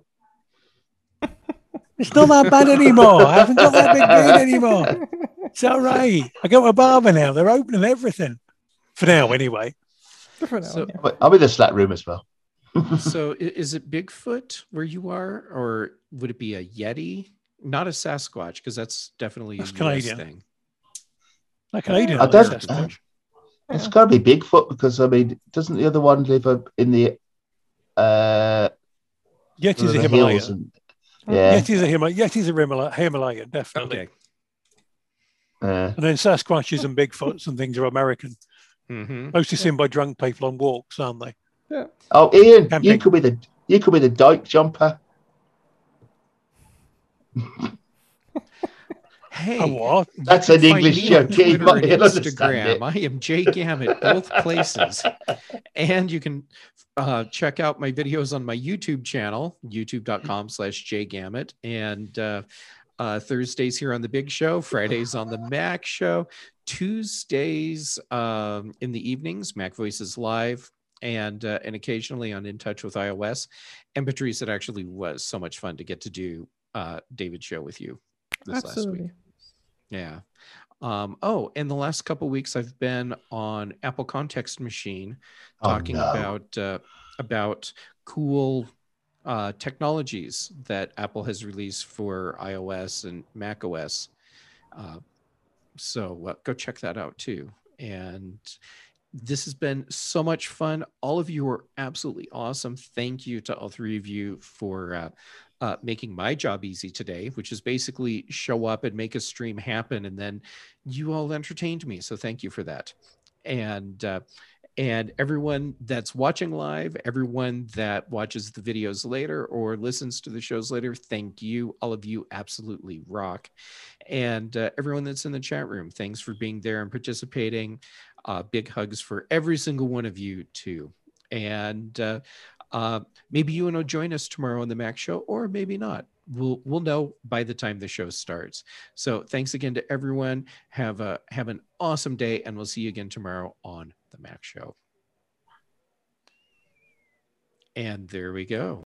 It's not that bad anymore. I haven't got that big beard anymore. It's all right. I go to a barber now. They're opening everything. For now, anyway. For now, So- yeah. But I'm in the Slack room as well. So i- is it Bigfoot where you are, or would it be a Yeti? Not a Sasquatch, because that's definitely That's a U S Canadian. thing. Like Canadian. I like don't- Sasquatch. It's got to be Bigfoot because, I mean, doesn't the other one live up in the uh, Yeti's a the Himalayan. hills? And, yeah. Yeti's a Himalaya. Yeti's a Himala- Himalayan, definitely. Okay. Uh, And then Sasquatches and Bigfoots and things are American. Mm-hmm. Mostly seen by drunk people on walks, aren't they? oh, Ian, you Camping. could be the you could be the dyke jumper. Hey, Oh, what? you That's can an find English me on joke. He Twitter might- and he'll understand Instagram. it. I am Jay Gammett, both places. And you can uh, check out my videos on my YouTube channel, youtube.com slash Jay Gammett. And uh, uh, Thursdays here on The Big Show, Fridays on The Mac Show, Tuesdays um, in the evenings, Mac Voices Live, and uh, and occasionally on In Touch with iOS. And Patrice, it actually was so much fun to get to do uh, David's show with you this last week. Absolutely. Yeah. Um, oh, and the last couple weeks I've been on Apple Context Machine Oh, talking no. about uh, about cool uh, technologies that Apple has released for iOS and Mac O S. Uh, so uh, go check that out too. And this has been so much fun. All of you are absolutely awesome. Thank you to all three of you for uh, uh, making my job easy today, which is basically show up and make a stream happen. And then you all entertained me. So thank you for that. And uh, and everyone that's watching live, everyone that watches the videos later or listens to the shows later, thank you. All of you absolutely rock. And uh, everyone that's in the chat room, thanks for being there and participating. Uh, big hugs for every single one of you too. And uh, uh, maybe you will join us tomorrow on the Mac Show, or maybe not. We'll we'll know by the time the show starts. So thanks again to everyone. Have a have an awesome day, and we'll see you again tomorrow on the Mac Show. And there we go.